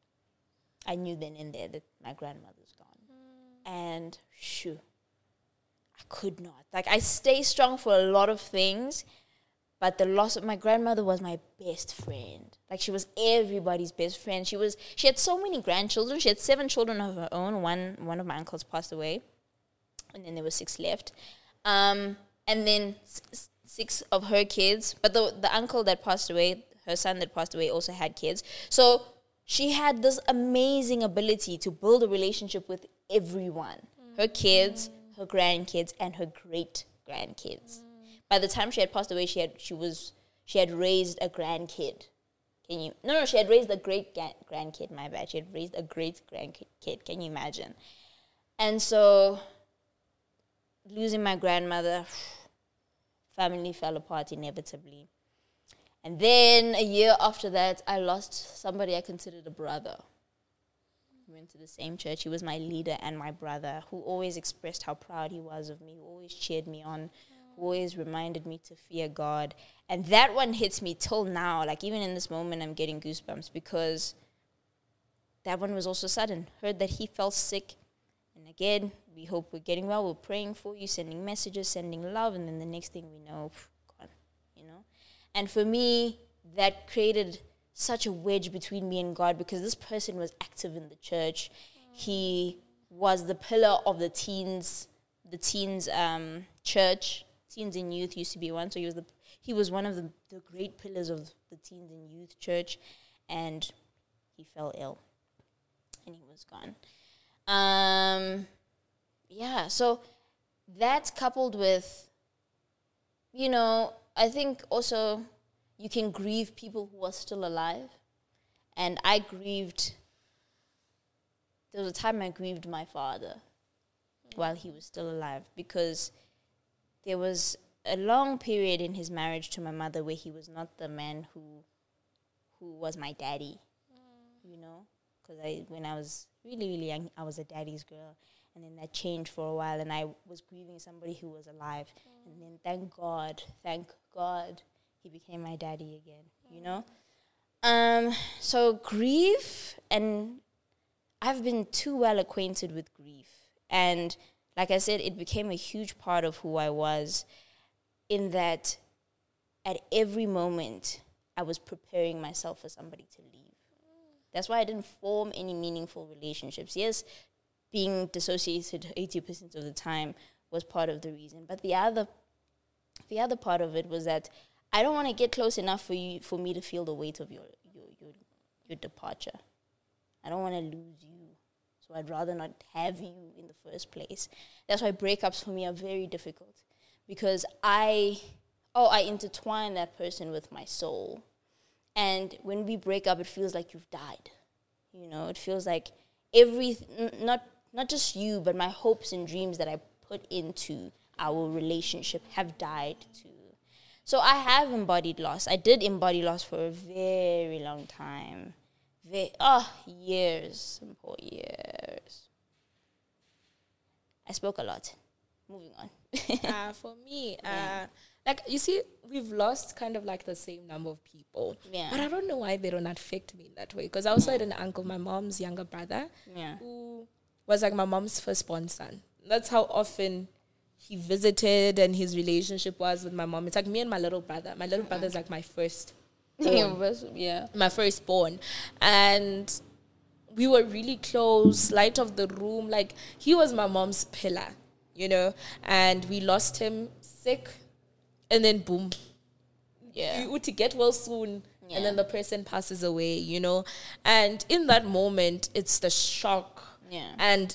Speaker 1: I knew then and there that my grandmother's gone, mm. and shoo, I could not. Like I stay strong for a lot of things. But the loss of my grandmother was my best friend. Like she was everybody's best friend. She was. She had so many grandchildren. She had seven children of her own. One one of my uncles passed away, and then there were six left. Um, and then s- six of her kids. But the the uncle that passed away, her son that passed away, also had kids. So she had this amazing ability to build a relationship with everyone. Mm. Her kids, her grandkids, and her great grandkids. Mm. By the time she had passed away, she had she was she had raised a grandkid. Can you? No, no, she had raised a great ga- grandkid. My bad. She had raised a great grandkid. Can you imagine? And so, losing my grandmother, family fell apart inevitably. And then a year after that, I lost somebody I considered a brother. We went to the same church. He was my leader and my brother, who always expressed how proud he was of me, who always cheered me on, who always reminded me to fear God. And that one hits me till now. Like, even in this moment, I'm getting goosebumps because that one was also sudden. Heard that he fell sick. And again, we hope we're getting well. We're praying for you, sending messages, sending love. And then the next thing we know, phew, gone, you know. And for me, that created such a wedge between me and God because this person was active in the church. He was the pillar of the teens, the teens um, church. Teens and youth used to be one, so he was the he was one of the, the great pillars of the teens and youth church, and he fell ill, and he was gone. Um, yeah, so that's coupled with, you know, I think also you can grieve people who are still alive, and I grieved. There was a time I grieved my father mm-hmm. while he was still alive because there was a long period in his marriage to my mother where he was not the man who who was my daddy, mm. you know, because I when I was really, really young, I was a daddy's girl, and then that changed for a while, and I was grieving somebody who was alive, mm. and then thank God, thank God, he became my daddy again, mm. you know. Um, so grief, and I've been too well acquainted with grief, and like I said, it became a huge part of who I was in that at every moment I was preparing myself for somebody to leave. That's why I didn't form any meaningful relationships. Yes, being dissociated eighty percent of the time was part of the reason. But the other the other part of it was that I don't want to get close enough for you for me to feel the weight of your your your, your departure. I don't want to lose you. So I'd rather not have you in the first place. That's why breakups for me are very difficult. Because I, oh, I intertwine that person with my soul. And when we break up, it feels like you've died. You know, it feels like every, n- not not just you, but my hopes and dreams that I put into our relationship have died too. So I have embodied loss. I did embody loss for a very long time. Very, oh, years, simple years. I spoke a lot. Moving on.
Speaker 2: uh, for me, uh, like, you see, we've lost kind of like the same number of people.
Speaker 1: Yeah.
Speaker 2: But I don't know why they don't affect me in that way. Because I also had an uncle, my mom's younger brother,
Speaker 1: Yeah.
Speaker 2: who was like my mom's firstborn son. That's how often he visited and his relationship was with my mom. It's like me and my little brother. My little brother is like my first,
Speaker 1: Yeah.
Speaker 2: my firstborn. And we were really close, light of the room. Like, he was my mom's pillar, you know. And we lost him sick. And then boom.
Speaker 1: Yeah.
Speaker 2: You to get well soon.
Speaker 1: Yeah.
Speaker 2: And then the person passes away, you know. And in that moment, it's the shock.
Speaker 1: Yeah.
Speaker 2: And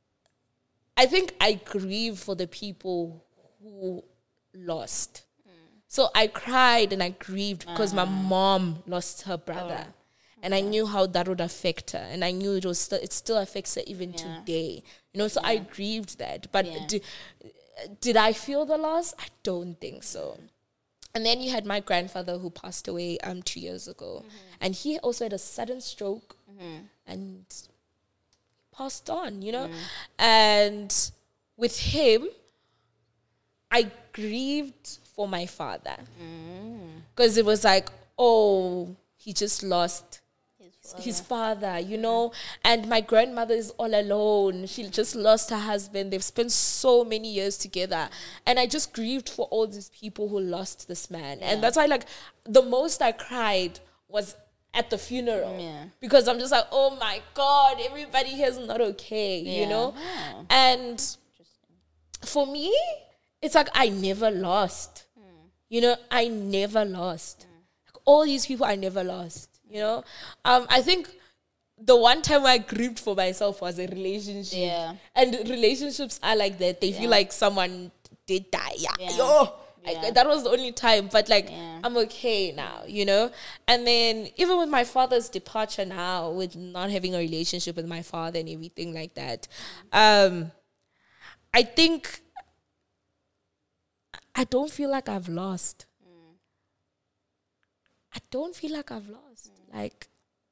Speaker 2: I think I grieve for the people who lost. Mm. So I cried and I grieved because uh. my mom lost her brother. Oh. And I knew how that would affect her. And I knew it was still, it still affects her even yeah. today. You know, so yeah. I grieved that. But yeah. did, did I feel the loss? I don't think so. And then you had my grandfather who passed away um two years ago. Mm-hmm. And he also had a sudden stroke mm-hmm. and passed on, you know. Mm. And with him, I grieved for my father. Because mm. it was like, oh, he just lost Father. his father, you know. And my grandmother is all alone. She just lost her husband. They've spent so many years together. And I just grieved for all these people who lost this man. Yeah. And that's why, like, the most I cried was at the funeral. Yeah. Because I'm just like, oh my God, everybody here is not okay, yeah. you know. Yeah. And for me, it's like I never lost. Mm. You know, I never lost. Mm. Like, all these people I never lost. You know, um, I think the one time I grieved for myself was a relationship. Yeah. And relationships are like that. They yeah. feel like someone did die. Yeah. yeah. Yo, yeah. I, that was the only time. But like, yeah. I'm okay now, you know? And then even with my father's departure now, with not having a relationship with my father and everything like that, um, I think I don't feel like I've lost. Mm. I don't feel like I've lost. Mm. Like,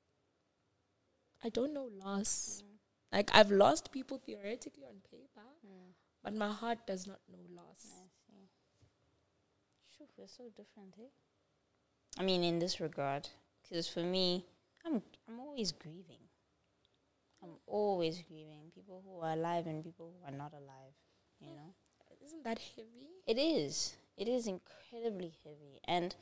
Speaker 2: I don't know loss. Mm. Like, I've lost people theoretically on paper, mm. but my heart does not know loss.
Speaker 1: I see. Sure, we're so different, eh? I mean, in this regard, because for me, I'm I'm always grieving. I'm always grieving people who are alive and people who are not alive. You mm. know,
Speaker 2: isn't that heavy?
Speaker 1: It is. It is incredibly heavy. And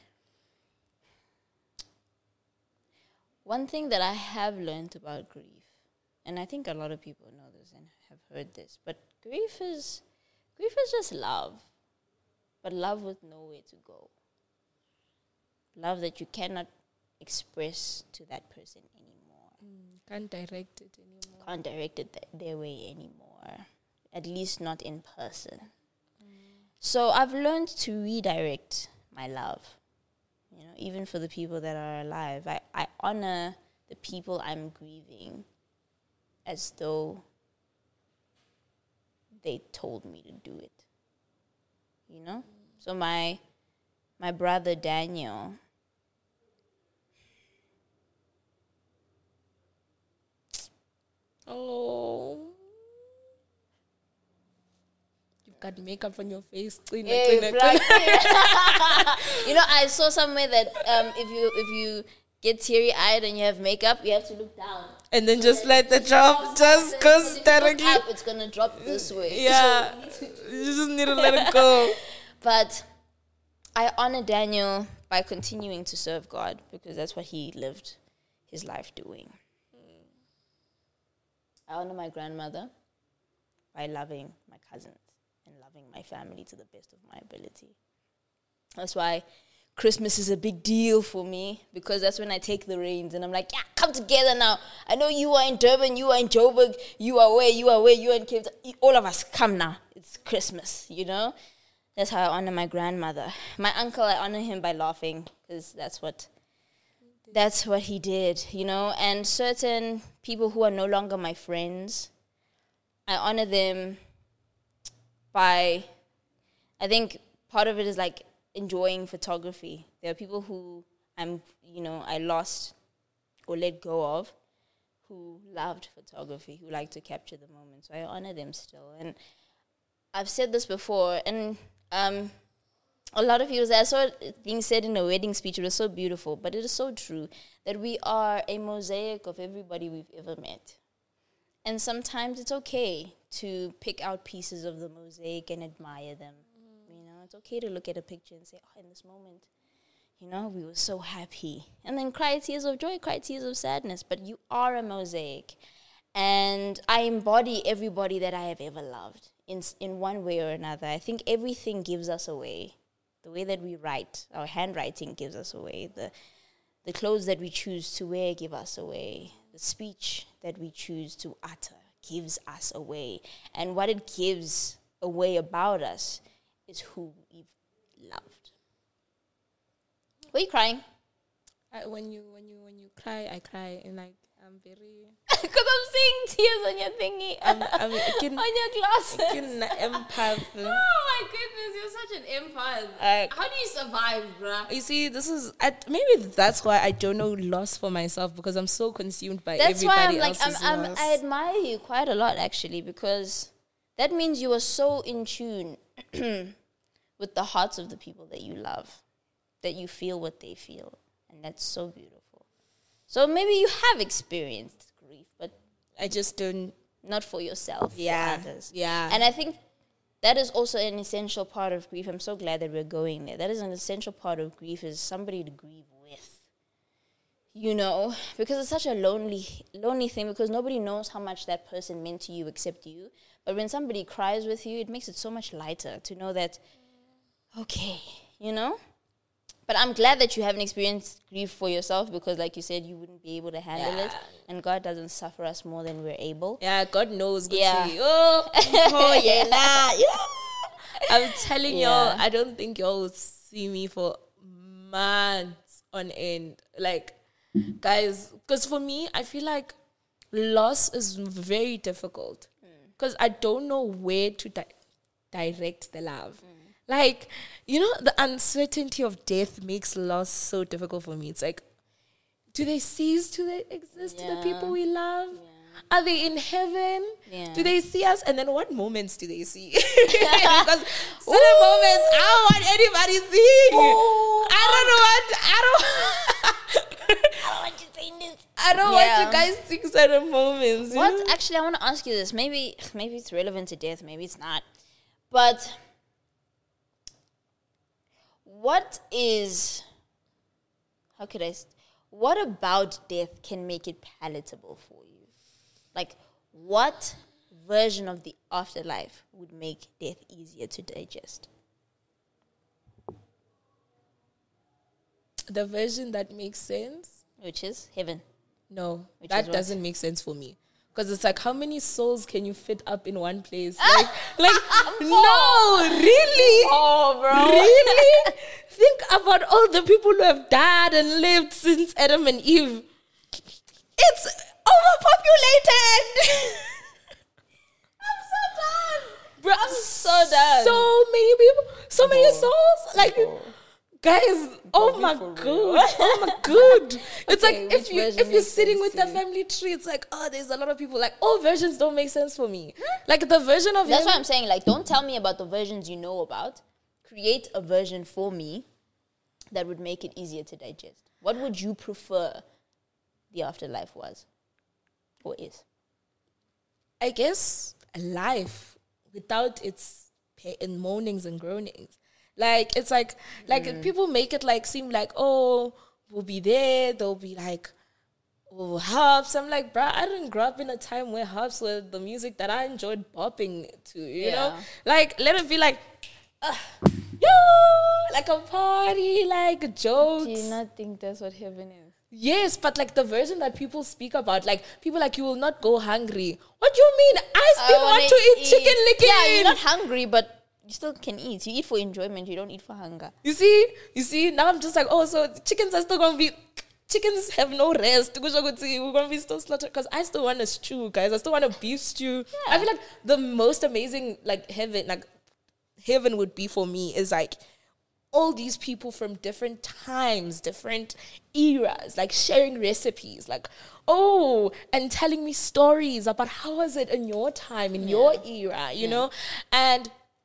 Speaker 1: one thing that I have learned about grief, and I think a lot of people know this and have heard this, but grief is grief is just love, but love with nowhere to go. Love that you cannot express to that person anymore.
Speaker 2: Mm, can't direct it anymore.
Speaker 1: Can't direct it th- their way anymore. At least not in person. Mm. So I've learned to redirect my love. You know, even for the people that are alive. I, I honor the people I'm grieving as though they told me to do it. You know? Mm. So my my brother Daniel,
Speaker 2: oh, you've got makeup on your face.
Speaker 1: Hey, you know, I saw somewhere that um, if you if you get teary eyed and you have makeup, you have to look down,
Speaker 2: and then so just let the drop just goes directly
Speaker 1: up. It's gonna drop this way.
Speaker 2: Yeah, so you just need to let it go.
Speaker 1: But I honor Daniel by continuing to serve God because that's what he lived his life doing. I honor my grandmother by loving my cousins and loving my family to the best of my ability. That's why Christmas is a big deal for me, because that's when I take the reins and I'm like, yeah, come together now. I know you are in Durban, you are in Joburg, you are where, you are where, you are in Cape Town. All of us, come now. It's Christmas, you know? That's how I honor my grandmother. My uncle, I honor him by laughing, because that's what... That's what he did, you know, and certain people who are no longer my friends, I honor them by, I think part of it is like enjoying photography. There are people who I'm, you know, I lost or let go of who loved photography, who like to capture the moment. So I honor them still. And I've said this before, and um, a lot of people say, I saw it being said in a wedding speech, it was so beautiful, but it is so true that we are a mosaic of everybody we've ever met. And sometimes it's okay to pick out pieces of the mosaic and admire them. Mm. You know, it's okay to look at a picture and say, oh, in this moment, you know, we were so happy. And then cry tears of joy, cry tears of sadness. But you are a mosaic. And I embody everybody that I have ever loved in in one way or another. I think everything gives us away. The way that we write, our handwriting gives us away. The the clothes that we choose to wear give us away. The speech that we choose to utter gives us away. And what it gives away about us is who we've loved. Were you crying?
Speaker 2: I, when you when you when you cry, I cry, and like I'm very.
Speaker 1: Because I'm seeing tears on your thingy.
Speaker 2: I'm, I'm, I can,
Speaker 1: on your glasses.
Speaker 2: I can empath.
Speaker 1: Oh my goodness, you're such an empath.
Speaker 2: Like,
Speaker 1: how do you survive, bruh?
Speaker 2: You see, this is I, maybe that's why I don't know loss for myself, because I'm so consumed by
Speaker 1: that's
Speaker 2: everybody
Speaker 1: why I'm like
Speaker 2: else's
Speaker 1: I'm, I'm,
Speaker 2: loss.
Speaker 1: I admire you quite a lot, actually, because that means you are so in tune with the hearts of the people that you love, that you feel what they feel, and that's so beautiful. So maybe you have experienced grief, but
Speaker 2: I just don't.
Speaker 1: Not for yourself,
Speaker 2: Yeah,
Speaker 1: for others.
Speaker 2: yeah.
Speaker 1: And I think that is also an essential part of grief. I'm so glad that we're going there. That is an essential part of grief, is somebody to grieve with. You know, because it's such a lonely, lonely thing, because nobody knows how much that person meant to you except you. But when somebody cries with you, it makes it so much lighter to know that, okay, you know? But I'm glad that you haven't experienced grief for yourself, because like you said, you wouldn't be able to handle
Speaker 2: Yeah.
Speaker 1: it. And God doesn't suffer us more than we're able.
Speaker 2: Yeah, God knows. Good
Speaker 1: Yeah.
Speaker 2: to you. Oh, oh yeah, nah, yeah. I'm telling
Speaker 1: Yeah.
Speaker 2: y'all, I don't think y'all will see me for months on end. Like, guys, because for me, I feel like loss is very difficult, because I don't know where to di- direct the love. Like, you know, the uncertainty of death makes loss so difficult for me. It's like, do they cease to they exist, the
Speaker 1: Yeah.
Speaker 2: people we love? Are they in heaven?
Speaker 1: Yeah.
Speaker 2: Do they see us? And then what moments do they see? Because certain moments, I don't want anybody seeing.
Speaker 1: Ooh.
Speaker 2: I don't know what, I don't,
Speaker 1: I don't want you saying this.
Speaker 2: I don't
Speaker 1: Yeah.
Speaker 2: want you guys seeing certain moments. you
Speaker 1: What?
Speaker 2: know?
Speaker 1: Actually, I want to ask you this. Maybe, maybe it's relevant to death. Maybe it's not. But what is? How could I? St- what about death can make it palatable for you? Like, what version of the afterlife would make death easier to digest?
Speaker 2: The version that makes sense?
Speaker 1: Which is heaven.
Speaker 2: No,
Speaker 1: Which is
Speaker 2: that
Speaker 1: what?
Speaker 2: doesn't make sense for me. Because it's like, how many souls can you fit up in one place? Like, like no, really?
Speaker 1: Oh, bro.
Speaker 2: Really? Think about all the people who have died and lived since Adam and Eve. It's overpopulated.
Speaker 1: I'm so done.
Speaker 2: Bro,
Speaker 1: I'm so done.
Speaker 2: So many people, so many
Speaker 1: Oh.
Speaker 2: souls. Like,
Speaker 1: Oh.
Speaker 2: guys, oh
Speaker 1: be
Speaker 2: my
Speaker 1: for real.
Speaker 2: god, oh my god. It's
Speaker 1: Okay,
Speaker 2: like if
Speaker 1: which
Speaker 2: you
Speaker 1: version
Speaker 2: if you're
Speaker 1: makes
Speaker 2: sitting
Speaker 1: sense
Speaker 2: with
Speaker 1: to
Speaker 2: the
Speaker 1: you?
Speaker 2: family tree, it's like, oh, there's a lot of people. Like, all versions don't make sense for me. Like the version of
Speaker 1: That's
Speaker 2: him,
Speaker 1: what I'm saying. Like, don't tell me about the versions you know about. Create a version for me that would make it easier to digest. What would you prefer the afterlife was or is?
Speaker 2: I guess, a life without its pa- and moanings and groanings. Like, it's like, like
Speaker 1: Mm.
Speaker 2: people make it like seem like, oh, we'll be there. They'll be like, oh, harps. I'm like, bruh, I didn't grow up in a time where harps were the music that I enjoyed bopping to, you know?
Speaker 1: Yeah.
Speaker 2: Like, let it be like, uh, yo, like a party, like jokes.
Speaker 1: Do you not think that's what heaven is?
Speaker 2: Yes, but like the version that people speak about, like people like, you will not go hungry. What do you mean? I still want to eat, chicken licking.
Speaker 1: Yeah, you're not hungry, but you still can eat. You eat for enjoyment. You don't eat for hunger.
Speaker 2: You see, you see. Now I'm just like, oh, so chickens are still gonna be. Chickens have no rest. We're gonna be still slaughtered because I still want a stew, guys. I still want a beef stew.
Speaker 1: Yeah.
Speaker 2: I feel like the most amazing, like heaven, like heaven would be for me is like all these people from different times, different eras, like sharing recipes, like, oh, and telling me stories about how was it in your time, in your era, you know? And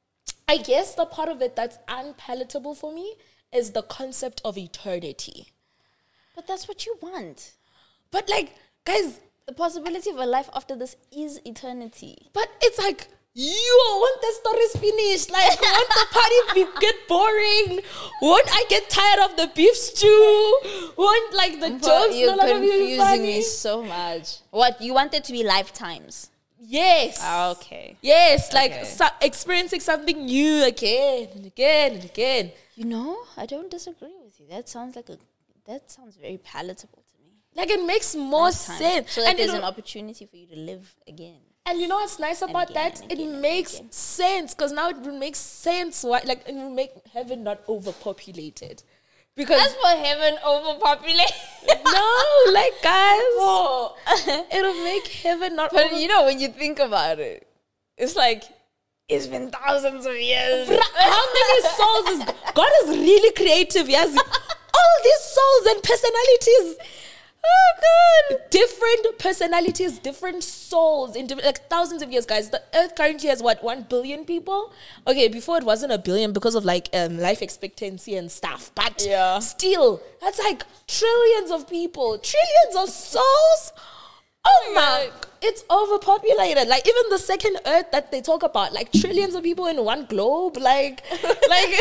Speaker 2: I guess the part of it that's unpalatable for me is the concept of eternity.
Speaker 1: But that's what you want.
Speaker 2: But like, guys,
Speaker 1: The possibility of a life after this is eternity.
Speaker 2: but it's like, you want the stories finished. Like, won't the party be, get boring? Won't I get tired of the beef stew? Won't like the jokes
Speaker 1: You're
Speaker 2: no longer be
Speaker 1: confusing
Speaker 2: funny?
Speaker 1: me so much. What, you want it to be lifetimes?
Speaker 2: Yes.
Speaker 1: Okay.
Speaker 2: Yes, like
Speaker 1: Okay.
Speaker 2: so- experiencing something new again and again and again.
Speaker 1: You know, I don't disagree with you. That sounds like a, that sounds very palatable to me.
Speaker 2: Like, it makes more
Speaker 1: Lifetimes.
Speaker 2: sense.
Speaker 1: So that
Speaker 2: and, you
Speaker 1: there's
Speaker 2: know,
Speaker 1: an opportunity for you to live again.
Speaker 2: and you know what's nice about
Speaker 1: again
Speaker 2: that?
Speaker 1: and
Speaker 2: It
Speaker 1: again and
Speaker 2: makes
Speaker 1: again.
Speaker 2: sense because now it will make sense why, like, it will make heaven not overpopulated. Because
Speaker 1: As for heaven overpopulated.
Speaker 2: no, like, guys, it'll make heaven not.
Speaker 1: But
Speaker 2: over-
Speaker 1: you know, when you think about it, it's like, it's been thousands of years.
Speaker 2: How many souls is God is really creative? Yes, all these souls and personalities. Oh God, different personalities, different souls in different, like thousands of years, guys. The Earth currently has what one billion people. Okay, before it wasn't a billion because of like um, life expectancy and stuff, but
Speaker 1: Yeah.
Speaker 2: still, that's like trillions of people, trillions of souls. Oh my, it's overpopulated. Like even the second Earth that they talk about, like trillions of people in one globe, like, like.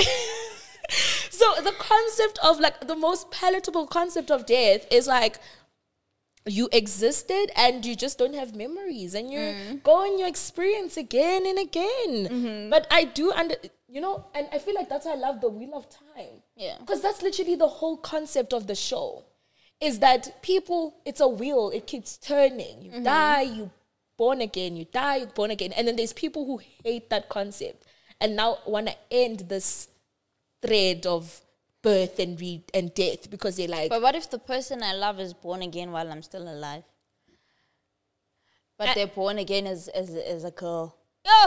Speaker 2: So the concept of like the most palatable concept of death is like you existed and you just don't have memories and you go and you experience again and again. But I do under you know, and I feel like that's why I love the Wheel of Time.
Speaker 1: Yeah.
Speaker 2: Because that's literally the whole concept of the show. Is that people, it's a wheel, it keeps turning. You die, you born again, you die, you born again. And then there's people who hate that concept and now want to end this thread of birth and re- and death because they're like,
Speaker 1: But what if the person I love is born again while I'm still alive? But
Speaker 2: Uh,
Speaker 1: they're born again as, as, as a girl. Yeah.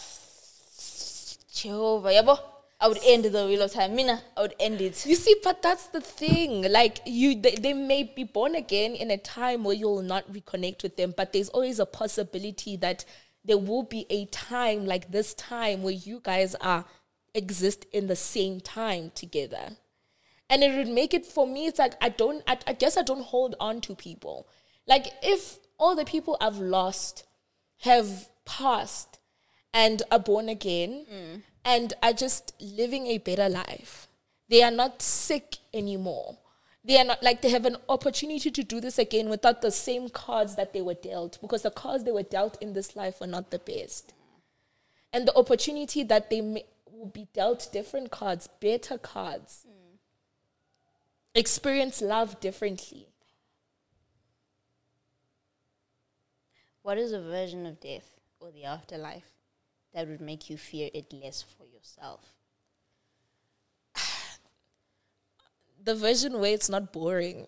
Speaker 1: Jehovah, yabo. I would end the Wheel of Time. Mina, I would end it.
Speaker 2: you see, but that's the thing. Like you, they, they may be born again in a time where you'll not reconnect with them, but there's always a possibility that there will be a time like this time where you guys are exist in the same time together. And it would make it, for me, it's like, I don't, I, I guess I don't hold on to people. Like, if all the people I've lost have passed and are born again and are just living a better life, they are not sick anymore. They are not, like, they have an opportunity to do this again without the same cards that they were dealt, because the cards they were dealt in this life were not the best. And the opportunity that they may, will be dealt different cards, better cards, experience love differently.
Speaker 1: What is a version of death or the afterlife that would make you fear it less for yourself?
Speaker 2: The version where it's not boring.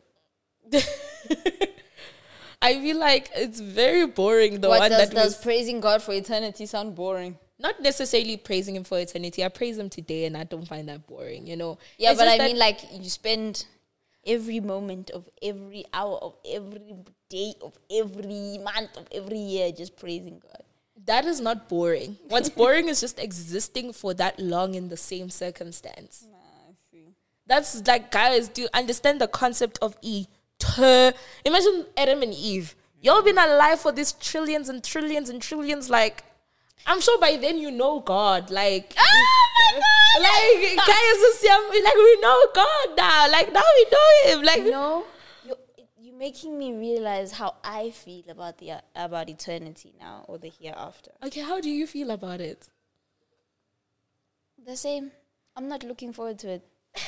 Speaker 2: I feel like it's very boring. The
Speaker 1: what
Speaker 2: one
Speaker 1: does,
Speaker 2: that
Speaker 1: does
Speaker 2: was
Speaker 1: praising God for eternity sound boring?
Speaker 2: not necessarily praising him for eternity. I praise him today, and I don't find that boring. You know.
Speaker 1: Yeah,
Speaker 2: It's
Speaker 1: but
Speaker 2: just
Speaker 1: I
Speaker 2: that-
Speaker 1: mean, like, you spend every moment of every hour of every day of every month of every year just praising God.
Speaker 2: that is not boring. What's boring is just existing for that long in the same circumstance. That's like, guys, do you understand the concept of eternity? Imagine Adam and Eve. Y'all been alive for these trillions and trillions and trillions. Like, I'm sure by then you know God. Like, like, guys, it's, um, like we know God now. Like, now we know Him. Like,
Speaker 1: You know, you're, you're making me realize how I feel about the about eternity now or the hereafter.
Speaker 2: okay, how do you feel about it?
Speaker 1: The same. I'm not looking forward to it.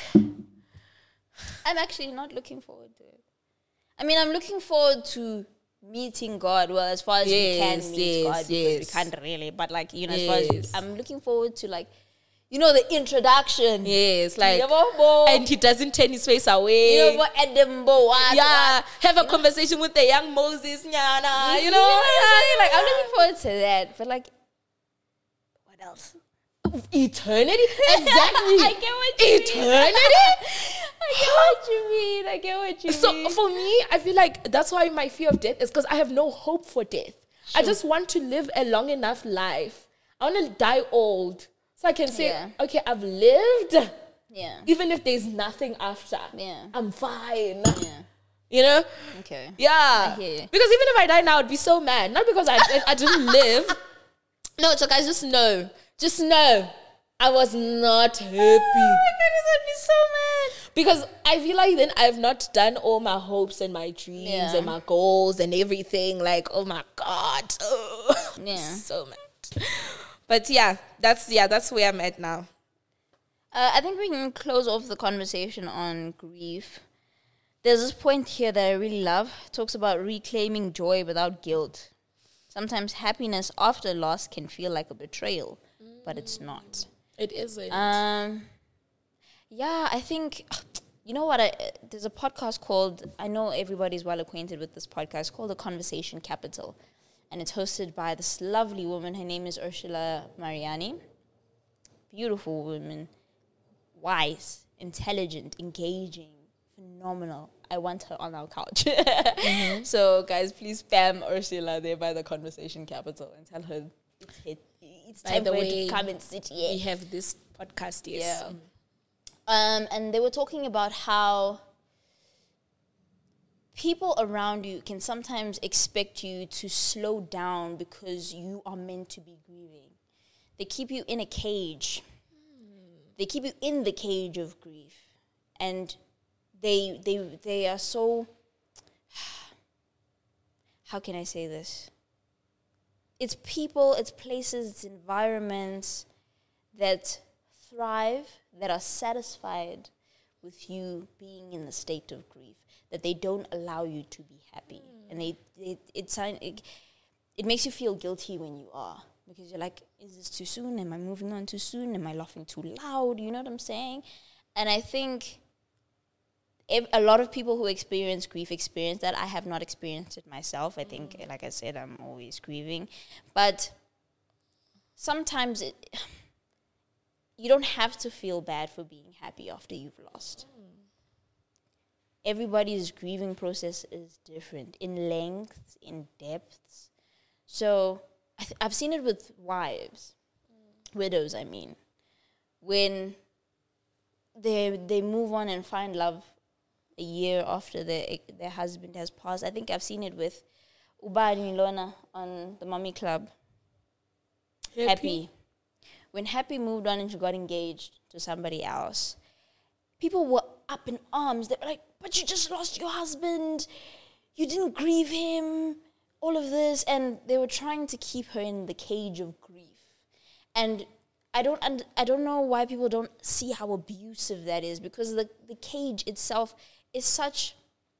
Speaker 1: I'm actually not looking forward to it. I mean, I'm looking forward to meeting God. Well, as far as we
Speaker 2: Yes,
Speaker 1: can meet
Speaker 2: yes,
Speaker 1: God, because
Speaker 2: yes.
Speaker 1: we can't really. But like, you know, as far as
Speaker 2: Yes.
Speaker 1: I'm looking forward to, like, you know, the introduction.
Speaker 2: Yes, like,
Speaker 1: Yabo,
Speaker 2: and he doesn't turn his face away.
Speaker 1: you know what, Edinburgh, what,
Speaker 2: yeah,
Speaker 1: what.
Speaker 2: have a conversation with the young Moses, nyana, you
Speaker 1: You
Speaker 2: know.
Speaker 1: know, like, I'm looking forward to that. But like, what else?
Speaker 2: Eternity? Exactly.
Speaker 1: I get what you
Speaker 2: Eternity?
Speaker 1: mean. I get what you mean. I get what you
Speaker 2: So
Speaker 1: mean.
Speaker 2: for me, I feel like that's why my fear of death is because I have no hope for death. I just want to live a long enough life. I want to die old So I can say,
Speaker 1: Yeah.
Speaker 2: okay, I've lived.
Speaker 1: Yeah.
Speaker 2: Even if there's nothing after,
Speaker 1: Yeah.
Speaker 2: I'm fine.
Speaker 1: Yeah.
Speaker 2: You know?
Speaker 1: Okay.
Speaker 2: Yeah.
Speaker 1: I hear you.
Speaker 2: Because even if I die now, I'd be so mad. Not because I I, I didn't live. No, so guys, just know. Just know. I was not happy.
Speaker 1: Oh my goodness, I'd be so mad.
Speaker 2: Because I feel like then I've not done all my hopes and my dreams
Speaker 1: Yeah.
Speaker 2: and my goals and everything. Like, oh my God. Oh,
Speaker 1: Yeah.
Speaker 2: so mad. But yeah, that's yeah, that's where I'm at now.
Speaker 1: Uh, I think we can close off the conversation on grief. There's this point here that I really love. It talks about reclaiming joy without guilt. Sometimes happiness after loss can feel like a betrayal, but it's not.
Speaker 2: It isn't.
Speaker 1: Um, yeah, I think, you know what, I, there's a podcast called, I know everybody's well acquainted with this podcast, called The Conversation Capital. And it's hosted by this lovely woman. Her name is Ursula Mariani. Beautiful woman. Wise, intelligent, engaging, phenomenal. I want her on our couch. Mm-hmm. So, guys, please spam Ursula there by The Conversation Capital and tell her it's, hit, it's
Speaker 2: By
Speaker 1: time
Speaker 2: the
Speaker 1: for her
Speaker 2: way,
Speaker 1: to come and sit here.
Speaker 2: we have this podcast, yes.
Speaker 1: Yeah. Um, and they were talking about how people around you can sometimes expect you to slow down because you are meant to be grieving. They keep you in a cage. They keep you in the cage of grief. And they they they are so, how can I say this? It's people, it's places, it's environments that thrive, that are satisfied with you being in the state of grief, that they don't allow you to be happy. Mm. And they, they it, sign, it it makes you feel guilty when you are, because you're like, is this too soon? Am I moving on too soon? Am I laughing too loud? You know what I'm saying? And I think if a lot of people who experience grief experience that. I have not experienced it myself. I think, mm. like I said, I'm always grieving. But sometimes it, you don't have to feel bad for being happy after you've lost. Mm. Everybody's grieving process is different in lengths, in depths. So I th- I've seen it with wives, mm. widows, I mean, when they they move on and find love a year after their their husband has passed. I think I've seen it with Ubani Lona on the Mommy Club. Happy. Happy. When Happy moved on and she got engaged to somebody else, people were up in arms. They were like, but you just lost your husband. You didn't grieve him. All of this. And they were trying to keep her in the cage of grief. And I don't und- I don't know why people don't see how abusive that is, because the, the cage itself is such...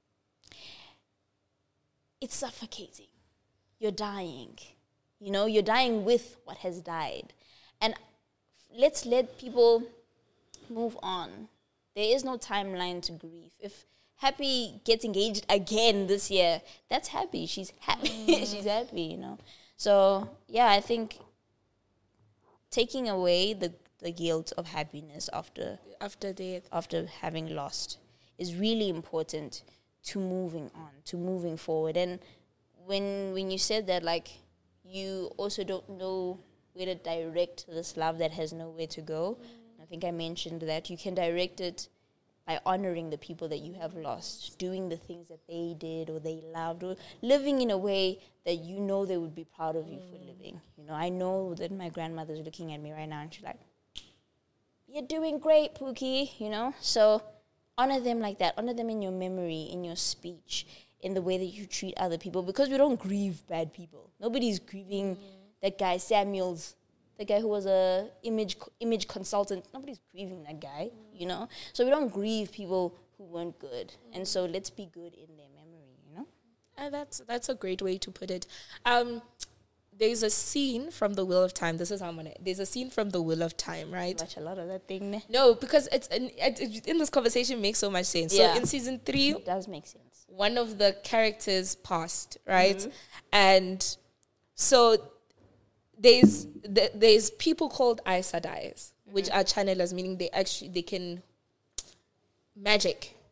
Speaker 1: It's suffocating. You're dying. You know, you're dying with what has died. And let's let people move on. There is no timeline to grief. If Happy gets engaged again this year, that's Happy. She's happy. Mm. She's happy, you know. So, yeah, I think taking away the, the guilt of happiness after
Speaker 2: after death,
Speaker 1: after having lost, is really important to moving on, to moving forward. And when when you said that, like, you also don't know where to direct this love that has nowhere to go. Mm. I think I mentioned that you can direct it by honoring the people that you have lost, doing the things that they did or they loved, or living in a way that you know they would be proud of you mm. for living. You know, I know that my grandmother's looking at me right now and she's like, you're doing great, Pookie, you know? So honor them like that. Honor them in your memory, in your speech, in the way that you treat other people, because we don't grieve bad people. Nobody's grieving mm. that guy, Samuels, the guy who was a image image consultant. Nobody's grieving that guy, mm. you know? So we don't grieve people who weren't good. Mm. And so let's be good in their memory, you know?
Speaker 2: And that's that's a great way to put it. Um, there's a scene from The Wheel of Time. This is how I'm gonna. There's a scene from The Wheel of Time, right?
Speaker 1: I watch a lot of that thing. Ne?
Speaker 2: No, because it's in, it, in this conversation it makes so much sense.
Speaker 1: Yeah.
Speaker 2: So in season three,
Speaker 1: it does make sense.
Speaker 2: One of the characters passed, right?
Speaker 1: Mm-hmm.
Speaker 2: And so there's th- there's people called Aes Sedais, mm-hmm. which are channelers, meaning they actually they can magic.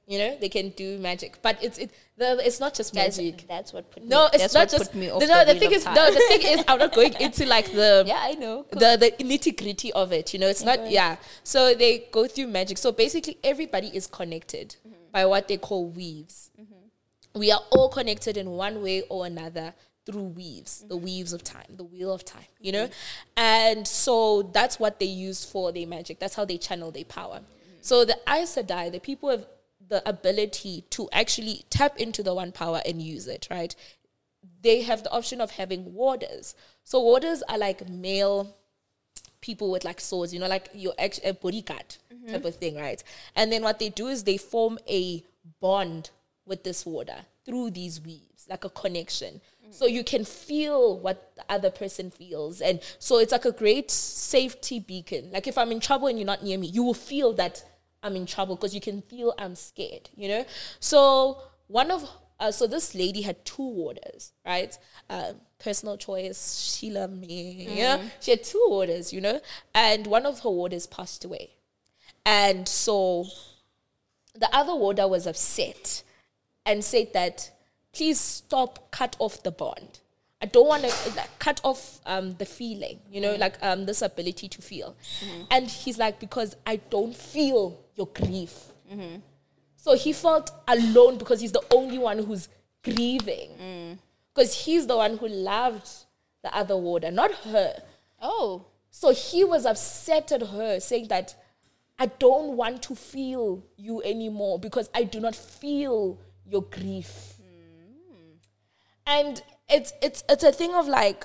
Speaker 2: You know, they can do magic, but it's it. The, it's not just
Speaker 1: Guys,
Speaker 2: magic.
Speaker 1: that's what put me.
Speaker 2: No, it's
Speaker 1: that's
Speaker 2: not
Speaker 1: what
Speaker 2: just.
Speaker 1: put me off
Speaker 2: no,
Speaker 1: the
Speaker 2: the
Speaker 1: wheel
Speaker 2: thing
Speaker 1: of
Speaker 2: is,
Speaker 1: time.
Speaker 2: no, the thing is, I'm not going into like the
Speaker 1: Yeah, I know. Cool.
Speaker 2: the the nitty gritty of it. You know, it's not. Yeah. So they go through magic. So basically, everybody is connected mm-hmm. by what they call weaves. Mm-hmm. We are all connected in one way or another through weaves, mm-hmm. the weaves of time, the wheel of time. You know, mm-hmm. and so that's what they use for their magic. That's how they channel their power. Mm-hmm. So the Aes Sedai, the people have the ability to actually tap into the one power and use it, right? They have the option of having warders. So warders are like male people with like swords, you know, like your ex- a bodyguard mm-hmm. type of thing, right? And then what they do is they form a bond with this warder through these weaves, like a connection. Mm-hmm. So you can feel what the other person feels. And so it's like a great safety beacon. Like if I'm in trouble and you're not near me, you will feel that I'm in trouble because you can feel I'm scared, you know? So one of, uh, so this lady had two warders, right? Uh, personal choice, she loved me, mm. yeah? She had two warders, you know? And one of her warders passed away. And so the other warder was upset and said that, please stop, cut off the bond. I don't want to like, cut off um, the feeling, you know, mm. like um, this ability to feel. Mm-hmm. And he's like, because I don't feel your grief. Mm-hmm. So he felt alone because he's the only one who's grieving. Because mm. he's the one who loved the other warder, not her.
Speaker 1: Oh.
Speaker 2: So he was upset at her, saying that I don't want to feel you anymore because I do not feel your grief. Mm. And It's it's it's a thing of like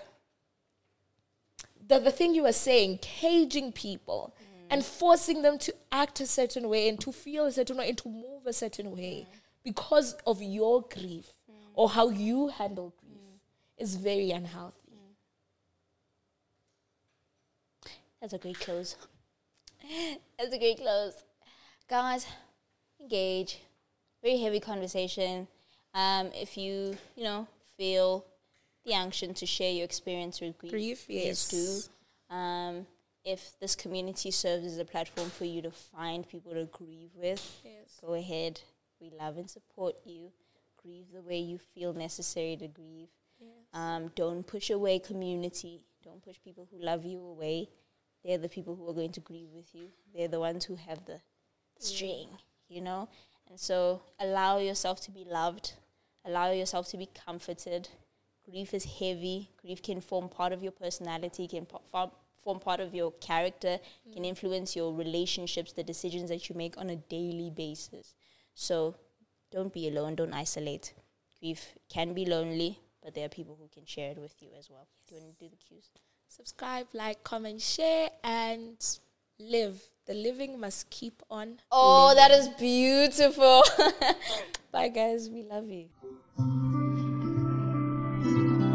Speaker 2: the the thing you were saying, caging people mm. and forcing them to act a certain way and to feel a certain way and to move a certain way mm. because of your grief mm. or how you handle grief mm. is very unhealthy. Mm.
Speaker 1: That's a great close. That's a great close. Guys, engage. Very heavy conversation. Um, if you, you know, feel the unction to share your experience with grief,
Speaker 2: grief yes.
Speaker 1: please do. Um, if this community serves as a platform for you to find people to grieve with,
Speaker 2: yes.
Speaker 1: go ahead. We love and support you. Grieve the way you feel necessary to grieve.
Speaker 2: Yes.
Speaker 1: Um, don't push away community. Don't push people who love you away. They're the people who are going to grieve with you. They're the ones who have the, the string, you know? And so allow yourself to be loved. Allow yourself to be comforted. Grief is heavy. Grief can form part of your personality, can po- form part of your character, mm. can influence your relationships, the decisions that you make on a daily basis. So don't be alone. Don't isolate. Grief can be lonely, but there are people who can share it with you as well. Yes. Do you want to do the cues?
Speaker 2: Subscribe, like, comment, share, and live. The living must keep on
Speaker 1: Oh,
Speaker 2: living.
Speaker 1: That is beautiful. Bye, guys. We love you.